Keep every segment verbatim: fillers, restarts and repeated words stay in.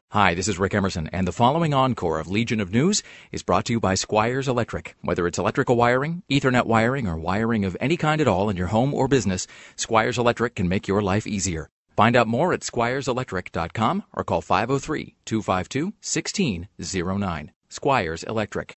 Hi, this is Rick Emerson, and the following encore of Legion of News is brought to you by Squires Electric. Whether it's electrical wiring, Ethernet wiring, or wiring of any kind at all in your home or business, Squires Electric can make your life easier. Find out more at squires electric dot com or call five oh three, two five two, one six oh nine. Squires Electric.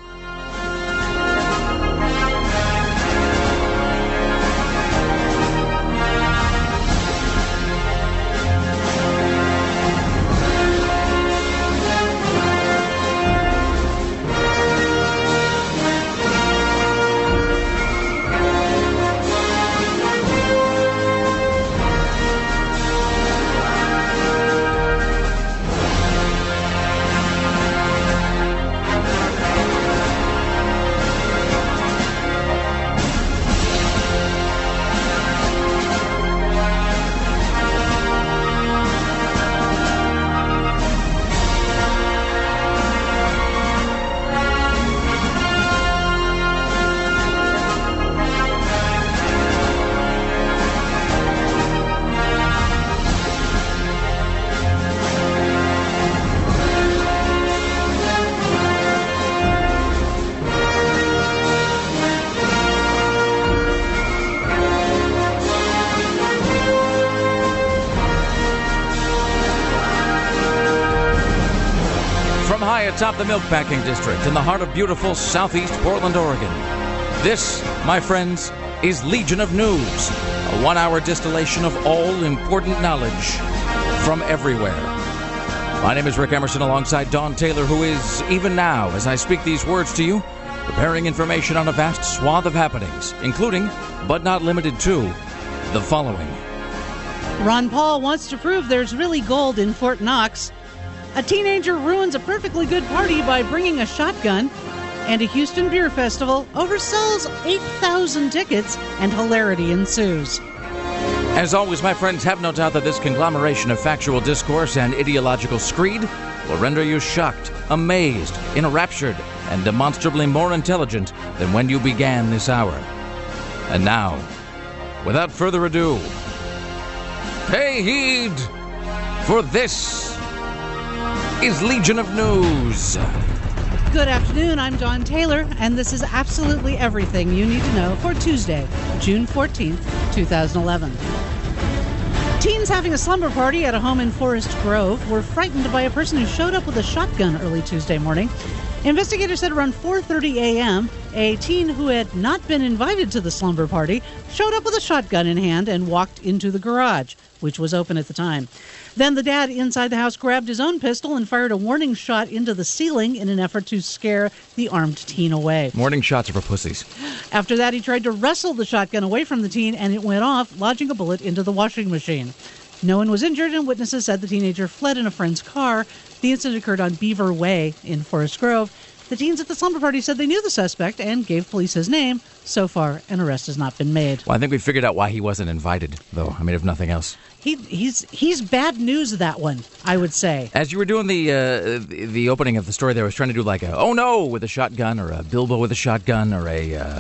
Atop the Milk Packing District in the heart of beautiful southeast Portland, Oregon. This, my friends, is Legion of News, a one-hour distillation of all important knowledge from everywhere. My name is Rick Emerson alongside Dawn Taylor, who is, even now, as I speak these words to you, preparing information on a vast swath of happenings, including, but not limited to, the following. Ron Paul wants to prove there's really gold in Fort Knox. A teenager ruins a perfectly good party by bringing a shotgun, and a Houston beer festival oversells eight thousand tickets, and hilarity ensues. As always, my friends, have no doubt that this conglomeration of factual discourse and ideological screed will render you shocked, amazed, enraptured, and demonstrably more intelligent than when you began this hour. And now, without further ado, pay heed, for this is Legion of News. Good afternoon, I'm Dawn Taylor, and this is absolutely everything you need to know for Tuesday, June fourteenth, twenty eleven. Teens having a slumber party at a home in Forest Grove were frightened by a person who showed up with a shotgun early Tuesday morning. Investigators said around four thirty a.m., a teen who had not been invited to the slumber party showed up with a shotgun in hand and walked into the garage, which was open at the time. Then the dad inside the house grabbed his own pistol and fired a warning shot into the ceiling in an effort to scare the armed teen away. Warning shots are for pussies. After that, he tried to wrestle the shotgun away from the teen, and it went off, lodging a bullet into the washing machine. No one was injured, and witnesses said the teenager fled in a friend's car. The incident occurred on Beaver Way in Forest Grove. The teens at the slumber party said they knew the suspect and gave police his name. So far, an arrest has not been made. Well, I think we figured out why he wasn't invited, though. I mean, if nothing else. He, he's he's bad news, that one, I would say. As you were doing the, uh, the the opening of the story there, I was trying to do like a, oh no, with a shotgun, or a Bilbo with a shotgun, or a uh,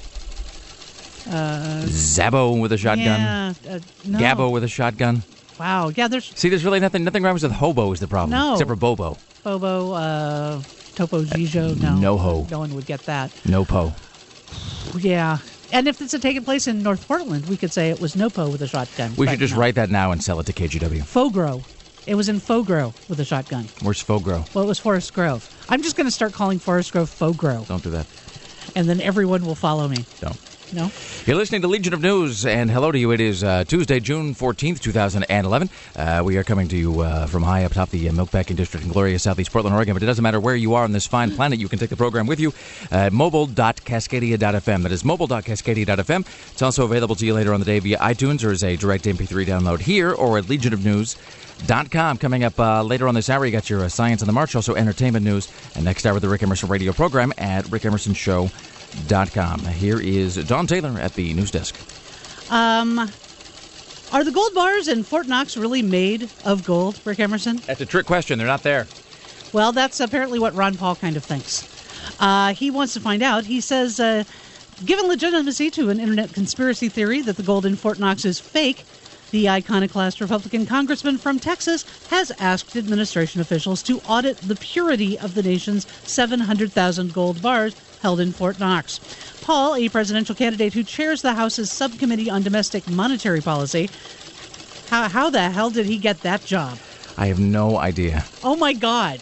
uh, Zabo with a shotgun. Yeah, uh, no. Gabbo with a shotgun. Wow, yeah, there's... See, there's really nothing, nothing rhymes with hobo is the problem. No. Except for Bobo. Bobo, uh... Topo Gijo, no. No ho. No one would get that. No po. Yeah. And if it's taken place in North Portland, we could say it was Nopo with a shotgun. We should just no. write that now and sell it to K G W. Fogro. It was in Fogro with a shotgun. Where's Fogro? Well, it was Forest Grove. I'm just going to start calling Forest Grove Fogro. Don't do that. And then everyone will follow me. Don't. No? You're listening to Legion of News, and hello to you. It is uh, Tuesday, June fourteenth, twenty eleven. Uh, we are coming to you uh, from high up top the uh, Milk Packing District in glorious southeast Portland, Oregon. But it doesn't matter where you are on this fine planet. You can take the program with you at mobile dot cascadia dot f m. That is mobile dot cascadia dot f m. It's also available to you later on the day via iTunes or as a direct M P three download here or at legion of news dot com. Coming up uh, later on this hour, you got your uh, Science on the March, also entertainment news. And next hour, the Rick Emerson radio program at rick emerson show dot com. Here is Dawn Taylor at the news desk. Um, are the gold bars in Fort Knox really made of gold, Rick Emerson? That's a trick question. They're not there. Well, that's apparently what Ron Paul kind of thinks. Uh, he wants to find out. He says, uh, given legitimacy to an internet conspiracy theory that the gold in Fort Knox is fake, The iconoclast Republican congressman from Texas has asked administration officials to audit the purity of the nation's seven hundred thousand gold bars held in Fort Knox. Paul, a presidential candidate who chairs the House's Subcommittee on Domestic Monetary Policy, how, how the hell did he get that job? I have no idea. Oh, my God.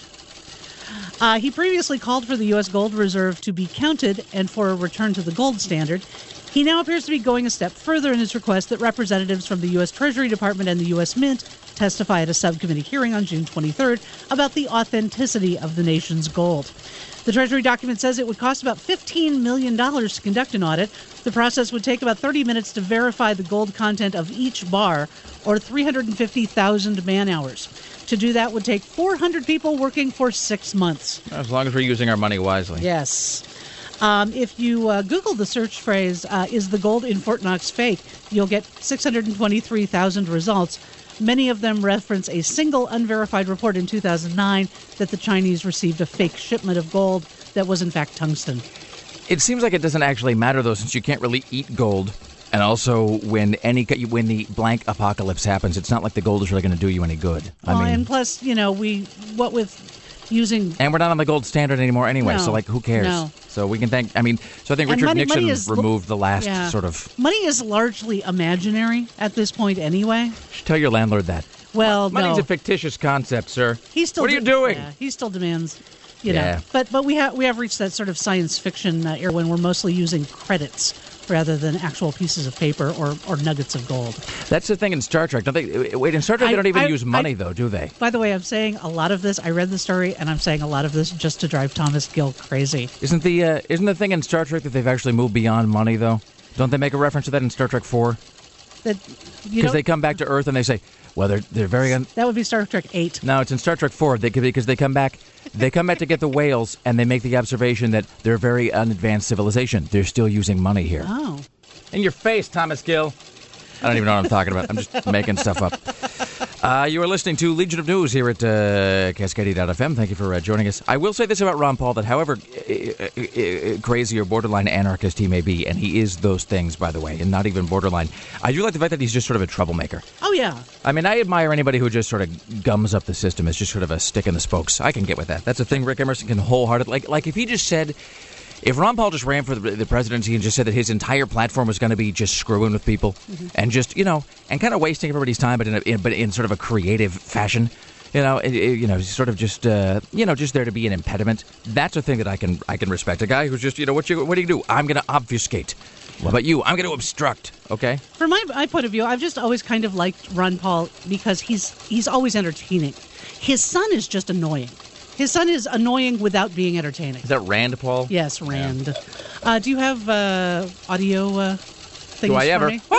Uh, he previously called for the U S gold reserve to be counted and for a return to the gold standard. He now appears to be going a step further in his request that representatives from the U S Treasury Department and the U S Mint testify at a subcommittee hearing on June twenty-third about the authenticity of the nation's gold. The Treasury document says it would cost about fifteen million dollars to conduct an audit. The process would take about thirty minutes to verify the gold content of each bar, or three hundred fifty thousand man-hours. To do that would take four hundred people working for six months. As long as we're using our money wisely. Yes. Um, if you uh, Google the search phrase, uh, is the gold in Fort Knox fake, you'll get six hundred twenty-three thousand results. Many of them reference a single unverified report in two thousand nine that the Chinese received a fake shipment of gold that was in fact tungsten. It seems like it doesn't actually matter, though, since you can't really eat gold. And also, when any when the blank apocalypse happens, it's not like the gold is really going to do you any good. Well, I mean, and plus, you know, we what with using... And we're not on the gold standard anymore anyway, no, so, like, who cares? No. So we can thank... I mean, so I think Richard money, Nixon money is, removed the last yeah. sort of... Money is largely imaginary at this point anyway. You should tell your landlord that. Well, Money's no. a fictitious concept, sir. He still what are you de- doing? Yeah, he still demands... You Yeah. know, but but we have we have reached that sort of science fiction uh, era when we're mostly using credits rather than actual pieces of paper or, or nuggets of gold. That's the thing in Star Trek. Don't they? Wait, in Star Trek I- they don't even I- use money, I- though, do they? By the way, I'm saying a lot of this. I read the story, and I'm saying a lot of this just to drive Thomas Gill crazy. Isn't the uh, isn't the thing in Star Trek that they've actually moved beyond money, though? Don't they make a reference to that in Star Trek four? That you Because know they come back to Earth and they say, well, they're they're very. Un- that would be Star Trek eight. no, it's in Star Trek four. They because they come back. They come back to get the whales, and they make the observation that they're a very unadvanced civilization. They're still using money here. Oh, In your face, Thomas Gill. I don't even know what I'm talking about. I'm just making stuff up. Uh, you are listening to Legion of News here at uh, Cascadia dot f m. Thank you for uh, joining us. I will say this about Ron Paul, that however uh, uh, crazy or borderline anarchist he may be, and he is those things, by the way, and not even borderline, I do like the fact that he's just sort of a troublemaker. oh yeah. I mean, I admire anybody who just sort of gums up the system as just sort of a stick in the spokes. I can get with that. That's a thing Rick Emerson can wholeheartedly... Like, like if he just said... If Ron Paul just ran for the, the presidency and just said that his entire platform was going to be just screwing with people mm-hmm. and just, you know, and kind of wasting everybody's time, but in, a, in but in sort of a creative fashion, you know, it, it, you know, sort of just, uh, you know, just there to be an impediment. That's a thing that I can I can respect. A guy who's just, you know, what you what do you do? I'm going to obfuscate. What about you? I'm going to obstruct. Okay. From my, my point of view, I've just always kind of liked Ron Paul because he's he's always entertaining. His son is just annoying. His son is annoying without being entertaining. Is that Rand Paul? Yes, Rand. Yeah. Uh, do you have uh, audio uh, things do I for ever? me?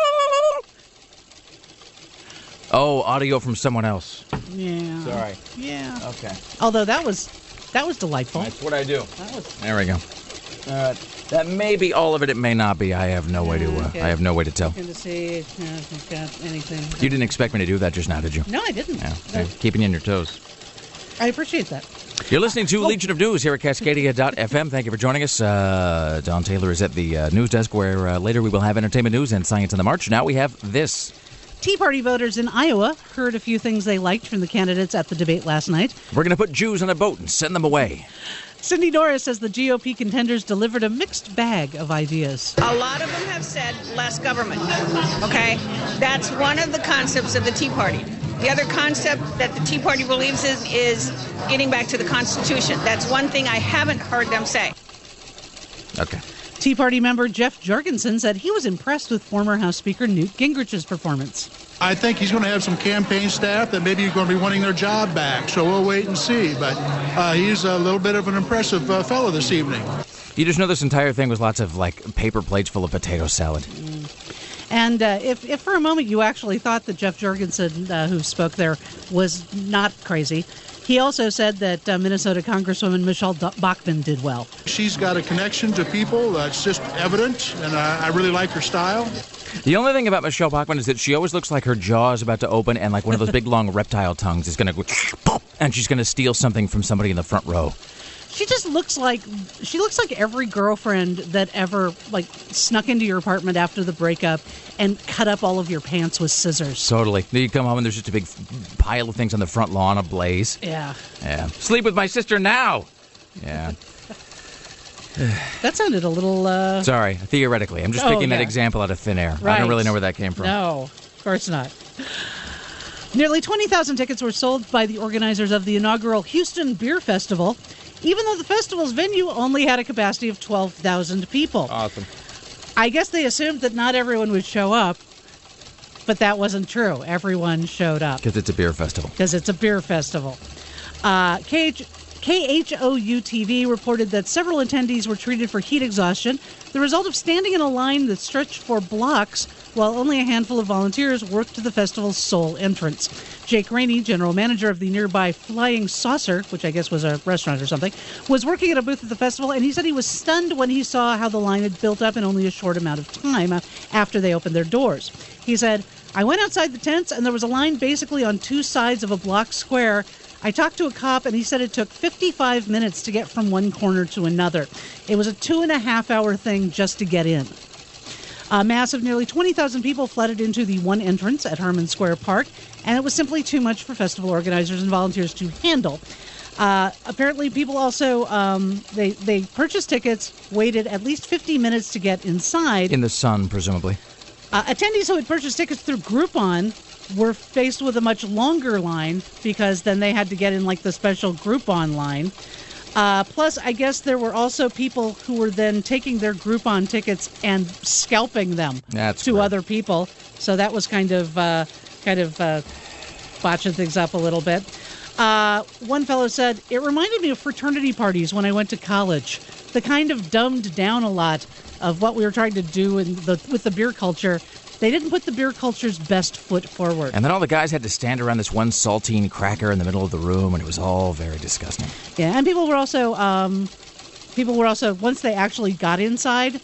Oh, audio from someone else. Yeah. Sorry. Yeah. Okay. Although that was that was delightful. That's what I do. That was. There we go. Uh, that may be all of it. It may not be. I have no way to. Uh, Okay. I have no way to tell. Looking to see if I've got anything. You didn't expect me to do that just now, did you? No, I didn't. Yeah. No. Okay. Keeping you on your toes. I appreciate that. You're listening to Oh. Legion of News here at Cascadia dot f m. Thank you for joining us. Uh, Don Taylor is at the uh, news desk, where uh, later we will have entertainment news and science in the march. Now we have this. Tea Party voters in Iowa heard a few things they liked from the candidates at the debate last night. We're going to put Jews on a boat and send them away. Cindy Norris says the G O P contenders delivered a mixed bag of ideas. A lot of them have said less government, okay? That's one of the concepts of the Tea Party. The other concept that the Tea Party believes in is getting back to the Constitution. That's one thing I haven't heard them say. Okay. Tea Party member Jeff Jorgensen said he was impressed with former House Speaker Newt Gingrich's performance. I think he's going to have some campaign staff that maybe are going to be wanting their job back, so we'll wait and see. But uh, he's a little bit of an impressive uh, fellow this evening. You just know this entire thing was lots of, like, paper plates full of potato salad. Mm. And uh, if, if for a moment you actually thought that Jeff Jorgensen, uh, who spoke there, was not crazy, he also said that uh, Minnesota Congresswoman Michelle Bachmann did well. She's got a connection to people that's just evident, and I, I really like her style. The only thing about Michelle Bachmann is that she always looks like her jaw is about to open and like one of those big long reptile tongues is going to go, and she's going to steal something from somebody in the front row. She just looks like she looks like every girlfriend that ever like snuck into your apartment after the breakup and cut up all of your pants with scissors. Totally. Then you come home and there's just a big pile of things on the front lawn ablaze. Yeah. Yeah. Sleep with my sister now. Yeah. That sounded a little... Uh... Sorry, theoretically. I'm just Oh, picking that yeah. example out of thin air. Right. I don't really know where that came from. No, of course not. Nearly twenty thousand tickets were sold by the organizers of the inaugural Houston Beer Festival, even though the festival's venue only had a capacity of twelve thousand people. Awesome. I guess they assumed that not everyone would show up, but that wasn't true. Everyone showed up. Because it's a beer festival. Because it's a beer festival. Uh, K H O U T V reported that several attendees were treated for heat exhaustion, the result of standing in a line that stretched for blocks while only a handful of volunteers worked to the festival's sole entrance. Jake Rainey, general manager of the nearby Flying Saucer, which I guess was a restaurant or something, was working at a booth at the festival, and he said he was stunned when he saw how the line had built up in only a short amount of time after they opened their doors. He said, "I went outside the tents, and there was a line basically on two sides of a block square. I talked to a cop, and he said it took fifty-five minutes to get from one corner to another. It was a two-and-a-half-hour thing just to get in." A mass of nearly twenty thousand people flooded into the one entrance at Harmon Square Park, and it was simply too much for festival organizers and volunteers to handle. Uh, apparently, people also, um, they, they purchased tickets, waited at least fifty minutes to get inside. In the sun, presumably. Uh, attendees who had purchased tickets through Groupon were faced with a much longer line because then they had to get in like the special Groupon line. Uh, plus, I guess there were also people who were then taking their Groupon tickets and scalping them That's to great. other people. So that was kind of uh, kind of uh, botching things up a little bit. Uh, one fellow said, "It reminded me of fraternity parties when I went to college. The kind of dumbed down a lot of what we were trying to do in the, with the beer culture. They didn't put the beer culture's best foot forward." And then all the guys had to stand around this one saltine cracker in the middle of the room, and it was all very disgusting. Yeah, and people were also, um, people were also, once they actually got inside,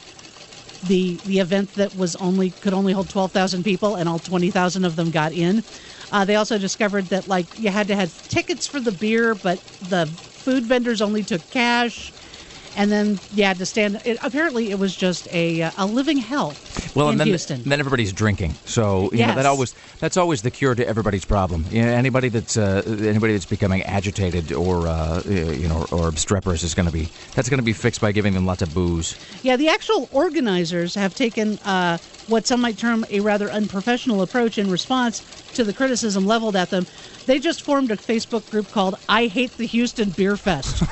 the the event that was only could only hold twelve thousand people, and all twenty thousand of them got in. Uh, they also discovered that like you had to have tickets for the beer, but the food vendors only took cash. And then you had to stand. It, apparently, it was just a a living hell Well, in and then, Houston. then everybody's drinking, so you Yes. know that always that's always the cure to everybody's problem. You know, anybody that's uh, anybody that's becoming agitated or uh, you know or obstreperous is going to be that's going to be fixed by giving them lots of booze. Yeah, the actual organizers have taken uh, what some might term a rather unprofessional approach in response to the criticism leveled at them. They just formed a Facebook group called "I Hate the Houston Beer Fest."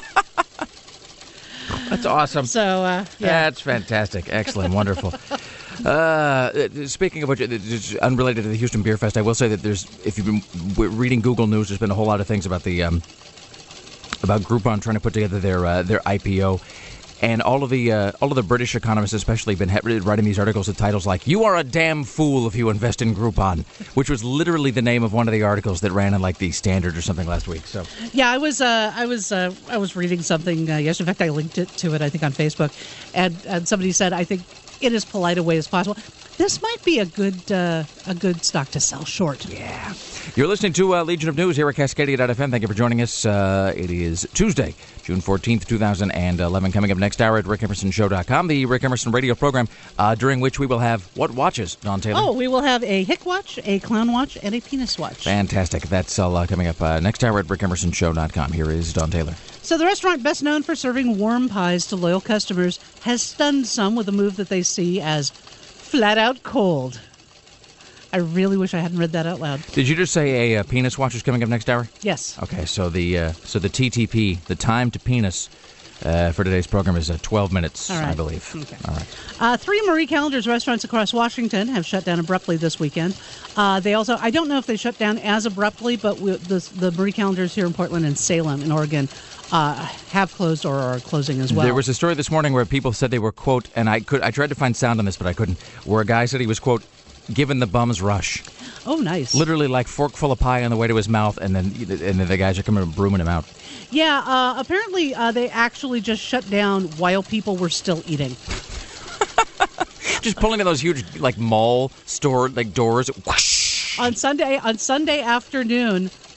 That's awesome. So, uh, yeah. That's fantastic. Excellent. Wonderful. Uh, speaking of which, it's unrelated to the Houston Beer Fest, I will say that there's, if you've been reading Google News, there's been a whole lot of things about the um, about Groupon trying to put together their uh, their I P O. And all of the uh, all of the British economists, especially, have been writing these articles with titles like "You are a damn fool if you invest in Groupon," which was literally the name of one of the articles that ran in like the Standard or something last week. So Yeah, I was uh, I was uh, I was reading something uh, yesterday. In fact, I linked it to it, I think, on Facebook, and and somebody said, I think in as polite a way as possible, this might be a good uh, a good stock to sell short. yeah, you're listening to uh, Legion of News here at Cascadia dot F M. Thank you for joining us. Uh, it is Tuesday, June fourteenth, two thousand eleven. Coming up next hour at rick emerson show dot com, the Rick Emerson radio program, uh, during which we will have what watches, Don Taylor? Oh, we will have a hick watch, a clown watch, and a penis watch. Fantastic. That's all uh, coming up uh, next hour at rick emerson show dot com. Here is Don Taylor. So the restaurant, best known for serving warm pies to loyal customers, has stunned some with a move that they see as flat out cold. I really wish I hadn't read that out loud. Did you just say a uh, penis watch is coming up next hour? Yes. Okay, so the uh, so the T T P, the time to penis, uh, for today's program is uh, twelve minutes, All right. I believe. Okay. All right. Uh, three Marie Callender's restaurants across Washington have shut down abruptly this weekend. Uh, they also, I don't know if they shut down as abruptly, but we, the, the Marie Callender's here in Portland and Salem in Oregon uh, have closed or are closing as well. There was a story this morning where people said they were, quote, and I could I tried to find sound on this, but I couldn't, where a guy said he was, quote, given the bum's rush. Oh, nice. Literally like fork full of pie on the way to his mouth, and then and then the guys are coming and brooming him out. Yeah, uh, apparently uh, they actually just shut down while people were still eating. Just pulling in those huge like mall store like doors. Whoosh. On Sunday, on Sunday afternoon,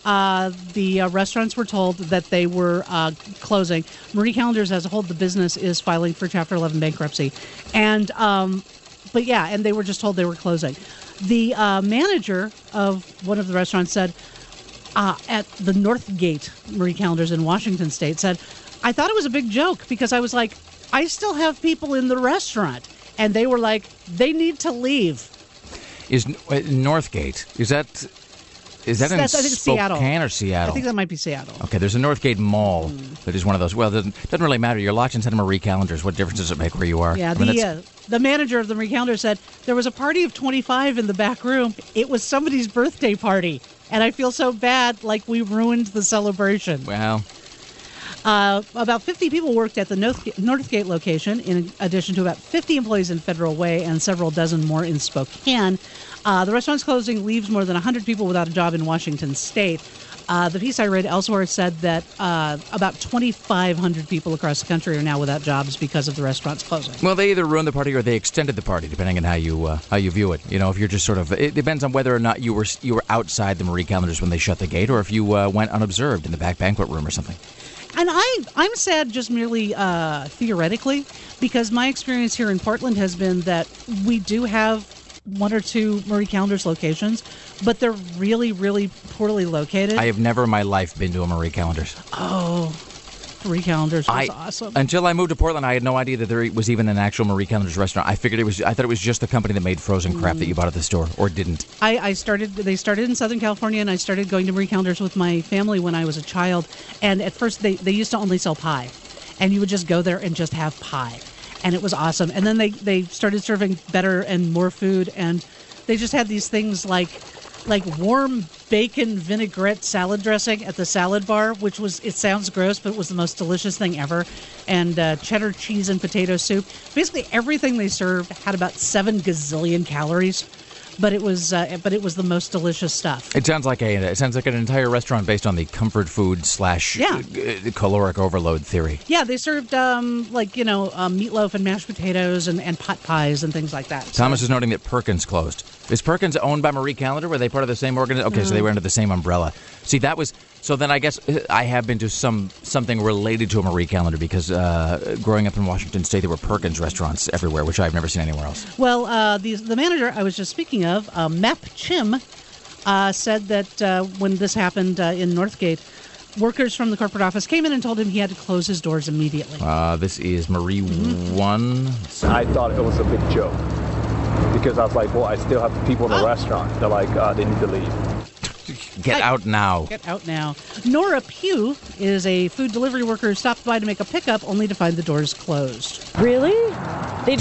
uh, the uh, restaurants were told that they were uh, closing. Marie Callender's as a whole, the business is filing for Chapter eleven bankruptcy. And, um, but yeah, and they were just told they were closing. The uh, manager of one of the restaurants said, uh, at the Northgate Marie Callender's in Washington State, said, I thought it was a big joke because I was like, I still have people in the restaurant. And they were like, they need to leave. Is uh, Northgate, is that... Is that in That's, I think it's Spokane Seattle. or Seattle? I think that might be Seattle. Okay, there's a Northgate Mall Mm. that is one of those. Well, it doesn't, doesn't really matter. You're locked inside of Marie Callender's. What difference does it make where you are? Yeah, I mean, the that's- uh, the manager of the Marie Callender said there was a party of twenty-five in the back room. It was somebody's birthday party, and I feel so bad, like we ruined the celebration. well, Uh, about fifty people worked at the Northgate, Northgate location, in addition to about fifty employees in Federal Way and several dozen more in Spokane. Uh, the restaurant's closing leaves more than one hundred people without a job in Washington State. Uh, the piece I read elsewhere said that uh, about twenty-five hundred people across the country are now without jobs because of the restaurant's closing. well, they either ruined the party or they extended the party, depending on how you uh, how you view it. You know, if you're just sort of, it depends on whether or not you were you were outside the Marie Callender's when they shut the gate, or if you uh, went unobserved in the back banquet room or something. And I, I'm sad just merely uh, theoretically, because my experience here in Portland has been that we do have one or two Marie Callender's locations, but they're really, really poorly located. I have never in my life been to a Marie Callender's. oh, Marie Callender's was I, awesome. Until I moved to Portland, I had no idea that there was even an actual Marie Callender's restaurant. I figured it was. I thought it was just the company that made frozen crap that you bought at the store, or didn't. I, I started. They started in Southern California, and I started going to Marie Callender's with my family when I was a child. And at first, they, they used to only sell pie, and you would just go there and just have pie, and it was awesome. And then they, they started serving better and more food, and they just had these things like like warm bacon vinaigrette salad dressing at the salad bar, which was, it sounds gross, but it was the most delicious thing ever. And uh, cheddar cheese and potato soup. Basically, everything they served had about seven gazillion calories. But it was, uh, but it was the most delicious stuff. It sounds like a. It sounds like an entire restaurant based on the comfort food slash Yeah. uh, caloric overload theory. Yeah, they served um, like you know um, meatloaf and mashed potatoes and, and pot pies and things like that. So- Thomas is noting that Perkins closed. Is Perkins owned by Marie Callender? Were they part of the same organization? Okay, so they were under the same umbrella. See, that was so. Then I guess uh, I have been to some something related to a Marie Callender because uh, growing up in Washington State, there were Perkins restaurants everywhere, which I've never seen anywhere else. Well, uh, the the manager I was just speaking of, uh, Mep Chim, uh, said that uh, when this happened uh, in Northgate, workers from the corporate office came in and told him he had to close his doors immediately. Uh, this is Marie One. I thought it was a big joke because I was like, well, I still have people in the Oh. restaurant. They're like, uh, they need to leave. Get Hey. out now. Get out now. Nora Pugh is a food delivery worker who stopped by to make a pickup only to find the doors closed. Really? They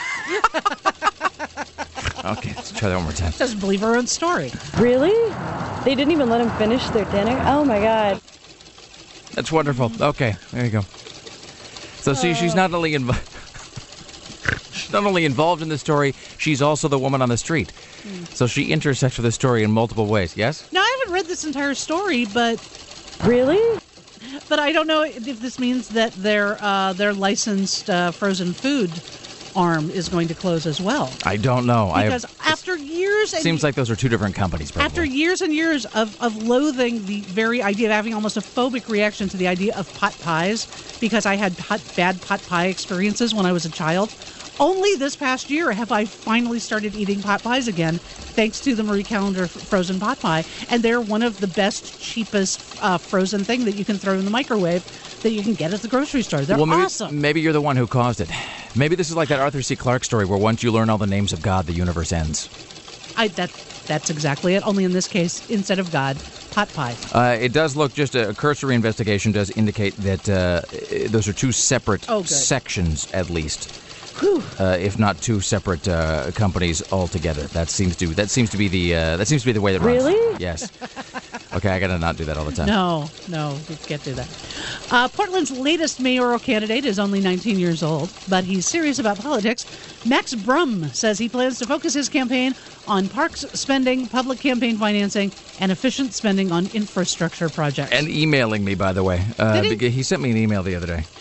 Okay, let's try that one more time. Doesn't believe her own story. really? They didn't even let them finish their dinner? Oh my god. That's wonderful. Okay, there you go. So see, she's not only involved. She's not only involved in the story, she's also the woman on the street. So she intersects with the story in multiple ways. Yes? Now, I haven't read this entire story, but Really? but I don't know if this means that their uh, their licensed uh, frozen food arm is going to close as well. I don't know. Because I after years and seems like those are two different companies. Probably. after years and years of, of loathing the very idea of having almost a phobic reaction to the idea of pot pies, because I had pot, bad pot pie experiences when I was a child, only this past year have I finally started eating pot pies again, thanks to the Marie Callender f- frozen pot pie. And they're one of the best, cheapest uh, frozen thing that you can throw in the microwave that you can get at the grocery store. They're well, maybe, awesome. maybe you're the one who caused it. Maybe this is like that Arthur C. Clarke story where once you learn all the names of God, the universe ends. I, that That's exactly it. Only in this case, instead of God, pot pie. Uh, it does look, just a cursory investigation does indicate that uh, those are two separate Oh, good. sections, at least. Uh, if not two separate uh, companies altogether. That seems to that seems to be the uh, that seems to be the way that runs. Really? Yes. Okay, I gotta not do that all the time. No, no, you can't do that. Uh, Portland's latest mayoral candidate is only nineteen years old, but he's serious about politics. Max Brum says he plans to focus his campaign on parks spending, public campaign financing, and efficient spending on infrastructure projects. And emailing me, by the the way. Uh, Did he? beca- he sent me an email the other day.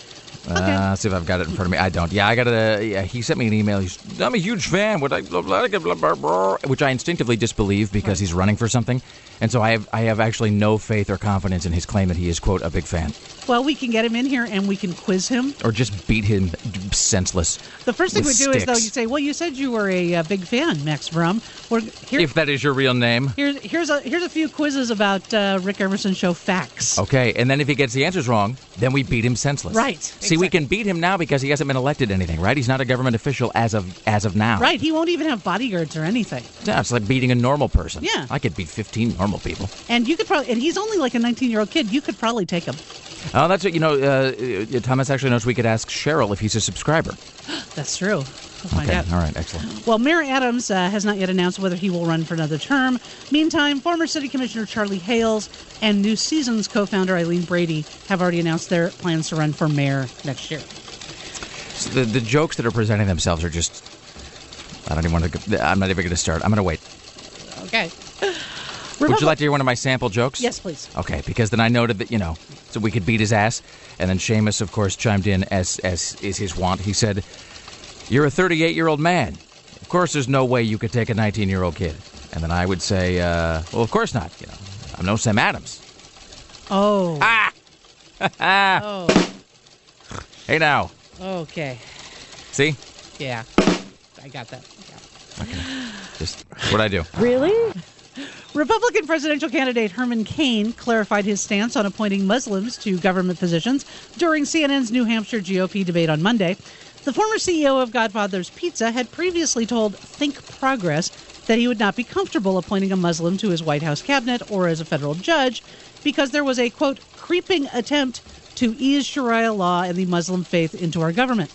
Uh, let's see if I've got it in front of me. I don't. Yeah, I got a. Yeah, he sent me an email. He's, I'm a huge fan. What I, blah, blah, blah, blah, blah, which I instinctively disbelieve because right. he's running for something, and so I have I have actually no faith or confidence in his claim that he is, quote, a big fan. Well, we can get him in here and we can quiz him, or just beat him senseless. The first thing we do sticks. is though you say, well, you said you were a, a big fan, Max Brum. We're, here, if that is your real name. Here's here's a here's a few quizzes about uh, Rick Emerson Show facts. Okay, and then if he gets the answers wrong, then we beat him senseless. Right. See, exactly. we can beat him now because he hasn't been elected to anything, right? He's not a government official as of as of now. Right. He won't even have bodyguards or anything. Yeah, it's like beating a normal person. Yeah. I could beat fifteen normal people. And you could probably, and he's only like a nineteen-year-old kid. You could probably take him. Oh, that's what, you know, uh, Thomas actually knows we could ask Cheryl if he's a subscriber. That's true. We'll find okay. out. All right, excellent. Well, Mayor Adams uh, has not yet announced whether he will run for another term. Meantime, former City Commissioner Charlie Hales and New Seasons co-founder Eileen Brady have already announced their plans to run for mayor next year. So the, the jokes that are presenting themselves are just, I don't even want to, I'm not even going to start. I'm going to wait. Okay. Republic- Would you like to hear one of my sample jokes? Yes, please. Okay, because then I noted that, you know, so we could beat his ass. And then Seamus, of course, chimed in as as is his wont. He said, you're a thirty-eight-year-old man. Of course there's no way you could take a nineteen-year-old kid. And then I would say, uh, well, of course not. You know, I'm no Sam Adams. Oh. Ah! oh. Hey, now. Okay. See? Yeah. I got that. Yeah. Okay. Just what'd I do? Really? Republican presidential candidate Herman Cain clarified his stance on appointing Muslims to government positions during C N N's New Hampshire G O P debate on Monday. The former C E O of Godfather's Pizza had previously told Think Progress that he would not be comfortable appointing a Muslim to his White House cabinet or as a federal judge because there was a, quote, creeping attempt to ease Sharia law and the Muslim faith into our government.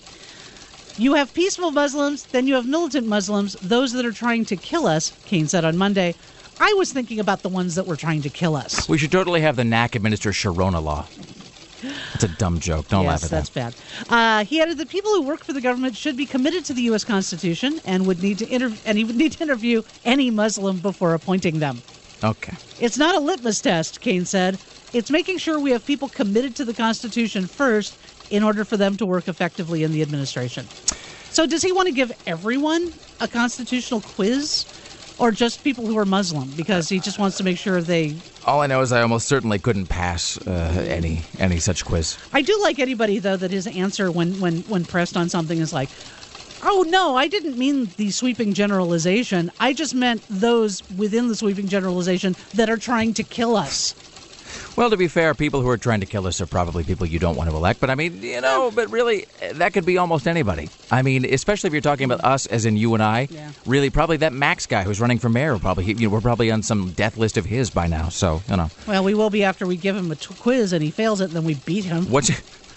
You have peaceful Muslims, then you have militant Muslims, those that are trying to kill us, Cain said on Monday. I was thinking about the ones that were trying to kill us. We should totally have the N A C administer Sharona law. That's a dumb joke. Don't yes, laugh at that's that. That's bad. Uh, he added that people who work for the government should be committed to the U S Constitution and would need to inter- and he would need to interview any Muslim before appointing them. Okay. It's not a litmus test, Cain said. It's making sure we have people committed to the Constitution first in order for them to work effectively in the administration. So does he want to give everyone a constitutional quiz? Or just people who are Muslim, because he just wants to make sure they... All I know is I almost certainly couldn't pass uh, any any such quiz. I do like anybody, though, that his answer when, when, when pressed on something is like, oh, no, I didn't mean the sweeping generalization. I just meant those within the sweeping generalization that are trying to kill us. Well, to be fair, people who are trying to kill us are probably people you don't want to elect. But I mean, you know, but really, that could be almost anybody. I mean, especially if you're talking about us, as in you and I. Yeah. Really, probably that Max guy who's running for mayor. Probably, you know, we're probably on some death list of his by now. So, you know. Well, we will be after we give him a t- quiz and he fails it, and then we beat him. What's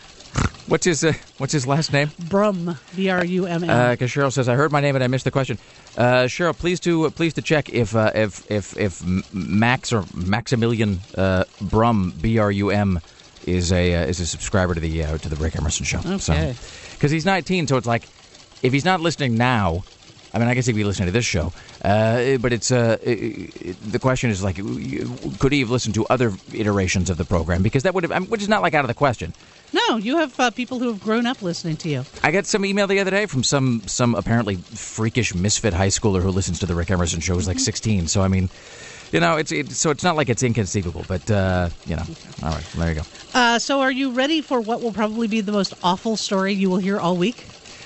what's his uh, what's his last name? Brum, B R U M N. Because uh, Cheryl says I heard my name and I missed the question. Uh, Cheryl, please to uh, please to check if uh, if if if Max or Maximilian uh, Brum B R U M is a uh, is a subscriber to the uh, to the Rick Emerson Show. Okay. So, because he's nineteen, so it's like if he's not listening now. I mean, I guess he'd be listening to this show, uh, but it's uh, it, it, the question is like, could he have listened to other iterations of the program? Because that would have, I mean, which is not like out of the question. No, you have uh, people who have grown up listening to you. I got some email the other day from some some apparently freakish misfit high schooler who listens to the Rick Emerson Show. Who's like sixteen. So I mean, you know, it's it, so it's not like it's inconceivable, but uh, you know, all right, there you go. Uh, so, are you ready for what will probably be the most awful story you will hear all week?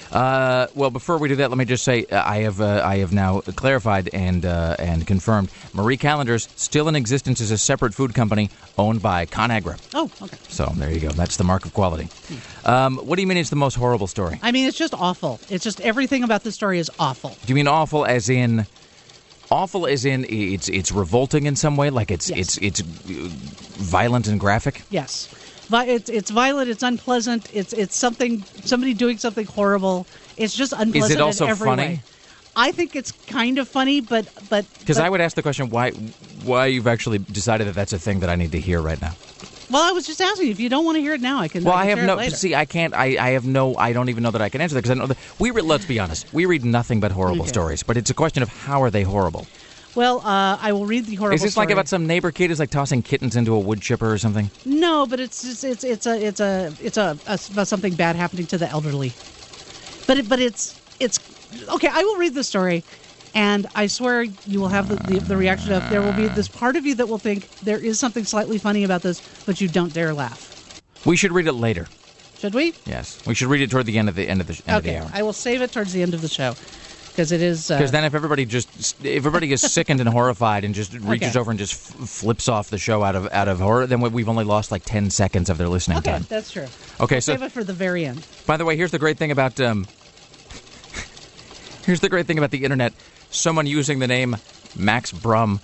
Uh, well, before we do that, let me just say uh, I have uh, I have now clarified and uh, and confirmed Marie Callender's still in existence as a separate food company owned by ConAgra. Oh, okay. So there you go. That's the mark of quality. Um, what do you mean it's the most horrible story? I mean, it's just awful. It's just everything about the story is awful. Do you mean awful as in awful as in it's it's revolting in some way, like it's Yes. it's it's violent and graphic? Yes. Vi- It's it's violent. It's unpleasant. It's it's something somebody doing something horrible. It's just unpleasant. Is it also in every funny? way. I think it's kind of funny, but but Because but- I would ask the question why why you've actually decided that that's a thing that I need to hear right now. Well, I was just asking you. If you don't want to hear it now, I can. Well, I, I can have share no. It later. See, I can't. I, I have no. I don't even know that I can answer that because I know that we. Re, let's be honest. We read nothing but horrible Okay. stories, but it's a question of how are they horrible. Well, uh, I will read the horrible Is this story. like about some neighbor kid who's like tossing kittens into a wood chipper or something? No, but it's it's it's, it's a it's a it's a, a about something bad happening to the elderly. But it, but it's it's okay. I will read the story, and I swear you will have the, the the reaction of there will be this part of you that will think there is something slightly funny about this, but you don't dare laugh. We should read it later. Should we? Yes, we should read it toward the end of the end of the end Okay, of the hour. I will save it towards the end of the show because it is. Because Uh, then, if everybody just if everybody is sickened and horrified and just reaches Okay. over and just f- flips off the show out of out of horror, then we've only lost like ten seconds of their listening okay, time. that's true. Okay, I'll so save it for the very end. by the way, here's the great thing about um, here's the great thing about the internet. Someone using the name Max Brum,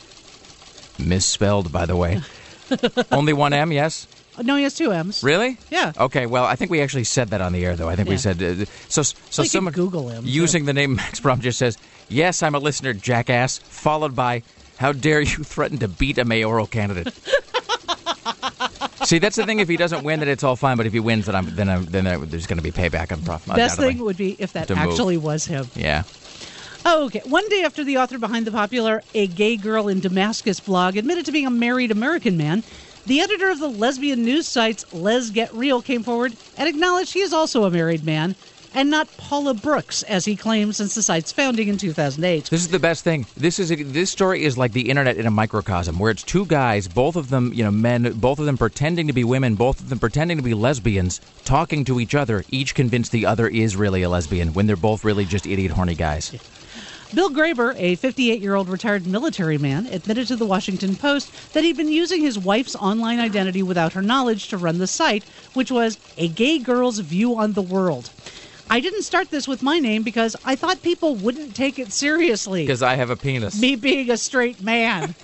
misspelled, by the way. Only one M, yes. No, he has two M's. Really? Yeah. Okay. Well, I think we actually said that on the air, though. I think we Yeah. said uh, so. So Well, you someone could Google him, using the name Max Brum just says, "Yes, I'm a listener, jackass." Followed by, "How dare you threaten to beat a mayoral candidate?" See, that's the thing. If he doesn't win, then it's all fine. But if he wins, then I'm then I'm, then I, there's going to be payback. I'm prof- Best undoubtedly. thing would be if that To move. actually was him. Yeah. Oh, okay. One day after the author behind the popular A Gay Girl in Damascus blog admitted to being a married American man, the editor of the lesbian news sites Les Get Real came forward and acknowledged he is also a married man, and not Paula Brooks, as he claimed since the site's founding in two thousand eight. This is the best thing. This is a, this story is like the internet in a microcosm, where it's two guys, both of them, you know, men, both of them pretending to be women, both of them pretending to be lesbians, talking to each other, each convinced the other is really a lesbian, when they're both really just idiot horny guys. Bill Graber, a fifty-eight-year-old retired military man, admitted to the Washington Post that he'd been using his wife's online identity without her knowledge to run the site, which was A Gay Girl's View on the World. I didn't start this with my name because I thought people wouldn't take it seriously. Because I have a penis. Me being a straight man.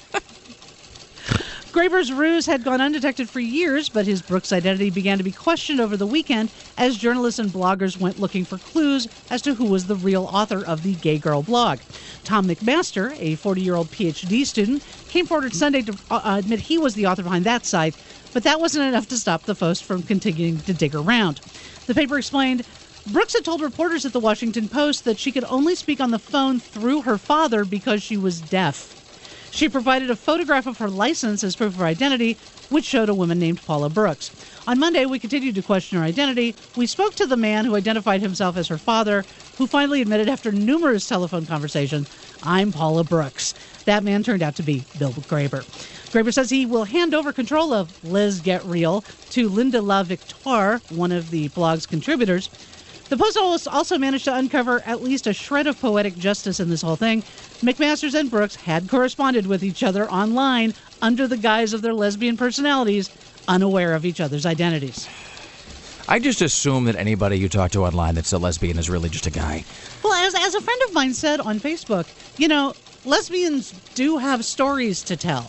Graber's ruse had gone undetected for years, but his Brooks identity began to be questioned over the weekend as journalists and bloggers went looking for clues as to who was the real author of the Gay Girl blog. Tom McMaster, a forty-year-old P H D student, came forward Sunday to uh, admit he was the author behind that site, but that wasn't enough to stop the Post from continuing to dig around. The paper explained, Brooks had told reporters at the Washington Post that she could only speak on the phone through her father because she was deaf. She provided a photograph of her license as proof of her identity, which showed a woman named Paula Brooks. On Monday, we continued to question her identity. We spoke to the man who identified himself as her father, who finally admitted after numerous telephone conversations, I'm Paula Brooks. That man turned out to be Bill Graber. Graber says he will hand over control of Les Get Real to Linda La Victoire, one of the blog's contributors. The Post also managed to uncover at least a shred of poetic justice in this whole thing. McMasters and Brooks had corresponded with each other online under the guise of their lesbian personalities, unaware of each other's identities. I just assume that anybody you talk to online that's a lesbian is really just a guy. Well, as, as a friend of mine said on Facebook, you know, lesbians do have stories to tell.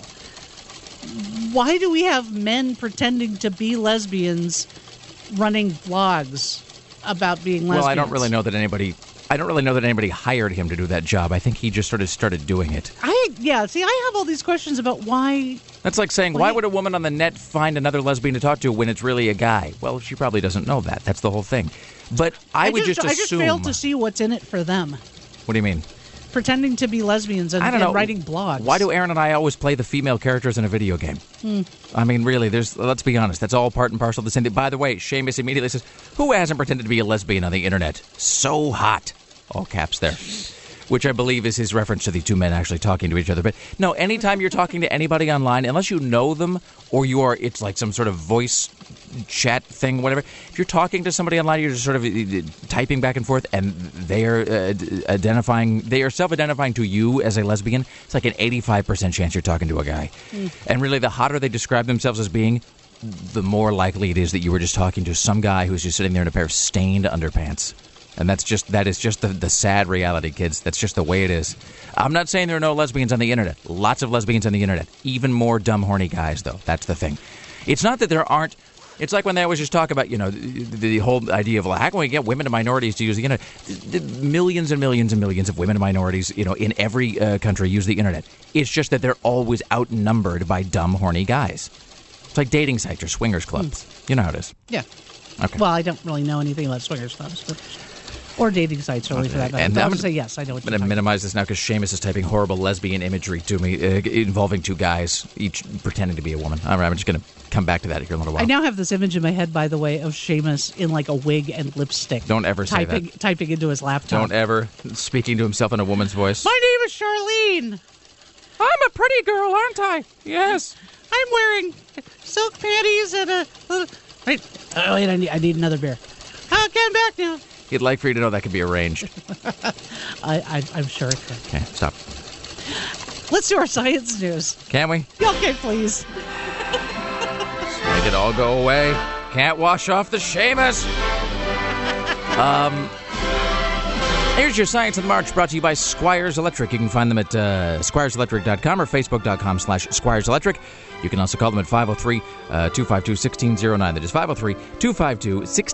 Why do we have men pretending to be lesbians running blogs about being lesbians? Well, I don't really know that anybody. I don't really know that anybody hired him to do that job. I think he just sort of started doing it. I yeah. See, I have all these questions about why. That's like saying, Why- why would a woman on the net find another lesbian to talk to when it's really a guy? Well, she probably doesn't know that. That's the whole thing. But I, would just, I just assume. failed to see what's in it for them. What do you mean? Pretending to be lesbians and, I don't and know. writing blogs. Why do Aaron and I always play the female characters in a video game? Hmm. I mean, really, there's. Let's be honest. That's all part and parcel of the same thing. By the way, Seamus immediately says, "Who hasn't pretended to be a lesbian on the internet? So hot." All caps there. Which I believe is his reference to the two men actually talking to each other. But no, anytime you're talking to anybody online, unless you know them or you are, it's like some sort of voice chat thing, whatever. If you're talking to somebody online, you're just sort of uh, typing back and forth, and they are uh, identifying, they are self-identifying to you as a lesbian. It's like an eighty-five percent chance you're talking to a guy. Mm. And really, the hotter they describe themselves as being, the more likely it is that you were just talking to some guy who's just sitting there in a pair of stained underpants. And that's just that is just the, the sad reality, kids. That's just the way it is. I'm not saying there are no lesbians on the internet. Lots of lesbians on the internet. Even more dumb, horny guys, though. That's the thing. It's not that there aren't. It's like when they always just talk about, you know, the, the whole idea of, well, how can we get women and minorities to use the internet? The, the millions and millions and millions of women and minorities, you know, in every uh, country use the internet. It's just that they're always outnumbered by dumb, horny guys. It's like dating sites or swingers clubs. Mm. You know how it is. Yeah. Okay. Well, I don't really know anything about swingers clubs, but... Or dating sites, really, Okay. for that matter. And But I'm I'm gonna- going to say yes, I know what I'm you're going to talking minimize this now because Seamus is typing horrible lesbian imagery to me uh, involving two guys, each pretending to be a woman. All right, I'm just going to come back to that here in a little while. I now have this image in my head, by the way, of Seamus in like a wig and lipstick. Don't ever say typing, that. Typing into his laptop. Don't ever speaking to himself in a woman's voice. My name is Charlene. I'm a pretty girl, aren't I? Yes. I'm wearing silk panties and a little... Wait, oh, wait, I need, I need another beer. Oh, get back now. He'd like for you to know that could be arranged. I, I, I'm sure it could. Okay, stop. Let's do our science news. Can we? Okay, please. Make it all go away. Can't wash off the Seamus. Um... Here's your Science of the March, brought to you by Squires Electric. You can find them at uh, squires electric dot com or facebook.com slash Squires Electric. You can also call them at five oh three, two five two, one six oh nine. That is five oh three, two five two, one six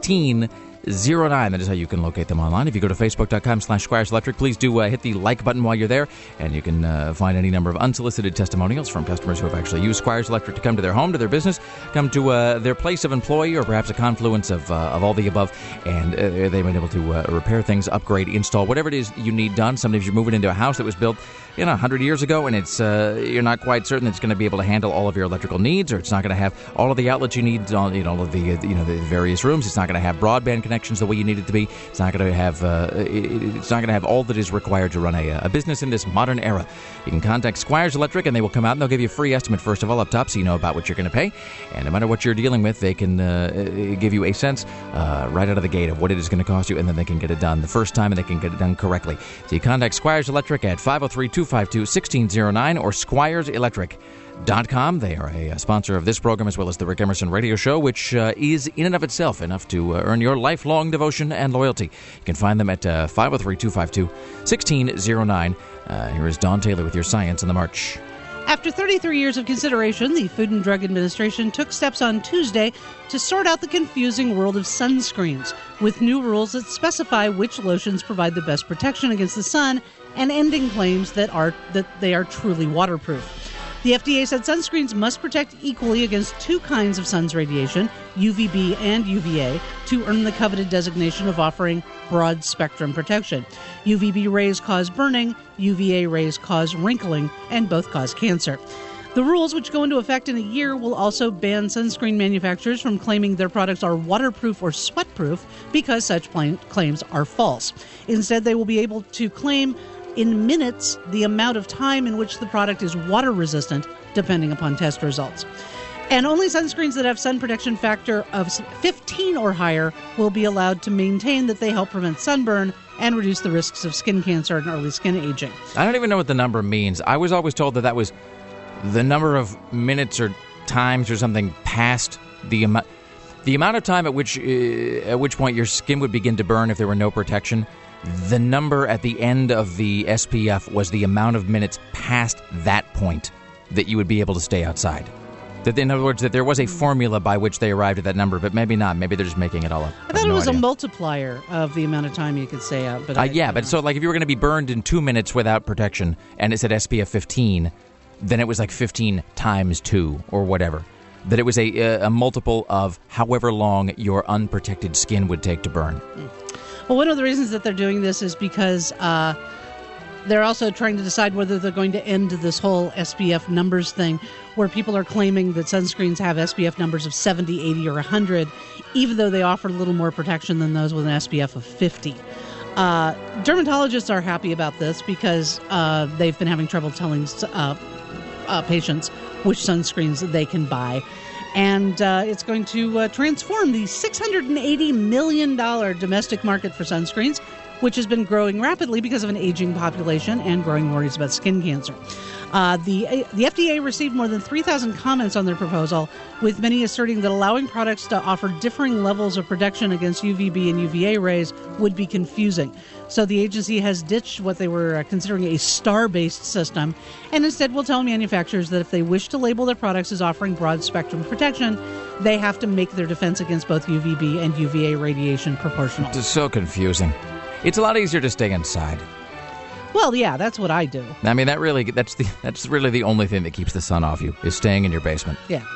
oh nine. That is how you can locate them online. If you go to facebook.com slash Squires Electric, please do uh, hit the like button while you're there, and you can uh, find any number of unsolicited testimonials from customers who have actually used Squires Electric to come to their home, to their business, come to uh, their place of employ, or perhaps a confluence of uh, of all the above, and uh, they've been able to uh, repair things, upgrade, install, whatever it is you need done. Sometimes you're moving into a house that was built, you know, one hundred years ago, and it's uh, you're not quite certain it's going to be able to handle all of your electrical needs, or it's not going to have all of the outlets you need, on, you know, all of the uh, you know the various rooms. It's not going to have broadband connections the way you need it to be. It's not going to have uh, it, it's not going to have all that is required to run a, a business in this modern era. You can contact Squires Electric, and they will come out and they'll give you a free estimate first of all up top, so you know about what you're going to pay. And no matter what you're dealing with, they can uh, give you a sense uh, right out of the gate of what it is going to cost you, and then they can get it done the first time, and they can get it done correctly. So you contact Squires Electric at five oh three, two five two, one six oh nine or squires electric dot com. They are a sponsor of this program as well as the Rick Emerson Radio Show, which uh, is in and of itself enough to uh, earn your lifelong devotion and loyalty. You can find them at uh, five oh three, two five two, one six oh nine. Uh, here is Don Taylor with your Science in the March. After thirty-three years of consideration, the Food and Drug Administration took steps on Tuesday to sort out the confusing world of sunscreens, with new rules that specify which lotions provide the best protection against the sun and ending claims that are that they are truly waterproof. The F D A said sunscreens must protect equally against two kinds of sun's radiation, U V B and U V A, to earn the coveted designation of offering broad-spectrum protection. U V B rays cause burning, U V A rays cause wrinkling, and both cause cancer. The rules, which go into effect in a year, will also ban sunscreen manufacturers from claiming their products are waterproof or sweat-proof because such plain claims are false. Instead, they will be able to claim in minutes the amount of time in which the product is water resistant, depending upon test results. And only sunscreens that have sun protection factor of fifteen or higher will be allowed to maintain that they help prevent sunburn and reduce the risks of skin cancer and early skin aging. I don't even know what the number means. I was always told that that was the number of minutes or times or something past the amount, the amount of time at which uh, at which point your skin would begin to burn if there were no protection. The number at the end of the S P F was the amount of minutes past that point that you would be able to stay outside. That, in other words, that there was a formula by which they arrived at that number, but maybe not. Maybe they're just making it all up. I thought no it was idea. a multiplier of the amount of time you could stay out. But Uh, I, yeah, but so like if you were going to be burned in two minutes without protection, and it said S P F fifteen, then it was like fifteen times two or whatever. That it was a, a, a multiple of however long your unprotected skin would take to burn. Well, one of the reasons that they're doing this is because uh, they're also trying to decide whether they're going to end this whole S P F numbers thing, where people are claiming that sunscreens have S P F numbers of seventy, eighty, or one hundred, even though they offer a little more protection than those with an S P F of fifty. Uh, dermatologists are happy about this because uh, they've been having trouble telling uh, uh, patients which sunscreens they can buy. And uh, it's going to uh, transform the six hundred eighty million dollars domestic market for sunscreens, which has been growing rapidly because of an aging population and growing worries about skin cancer. Uh, the the F D A received more than three thousand comments on their proposal, with many asserting that allowing products to offer differing levels of protection against U V B and U V A rays would be confusing. So the agency has ditched what they were uh, considering a star-based system, and instead will tell manufacturers that if they wish to label their products as offering broad-spectrum protection, they have to make their defense against both U V B and U V A radiation proportional. It's so confusing. It's a lot easier to stay inside. Well, yeah, that's what I do. I mean, that really that's the that's really the only thing that keeps the sun off you is staying in your basement. Yeah.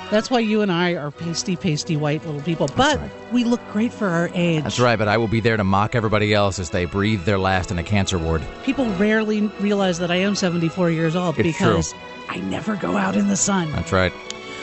That's why you and I are pasty, pasty white little people. But right. we look great for our age. That's right, but I will be there to mock everybody else as they breathe their last in a cancer ward. People rarely realize that I am seventy-four years old It's because true. I never go out in the sun. That's right.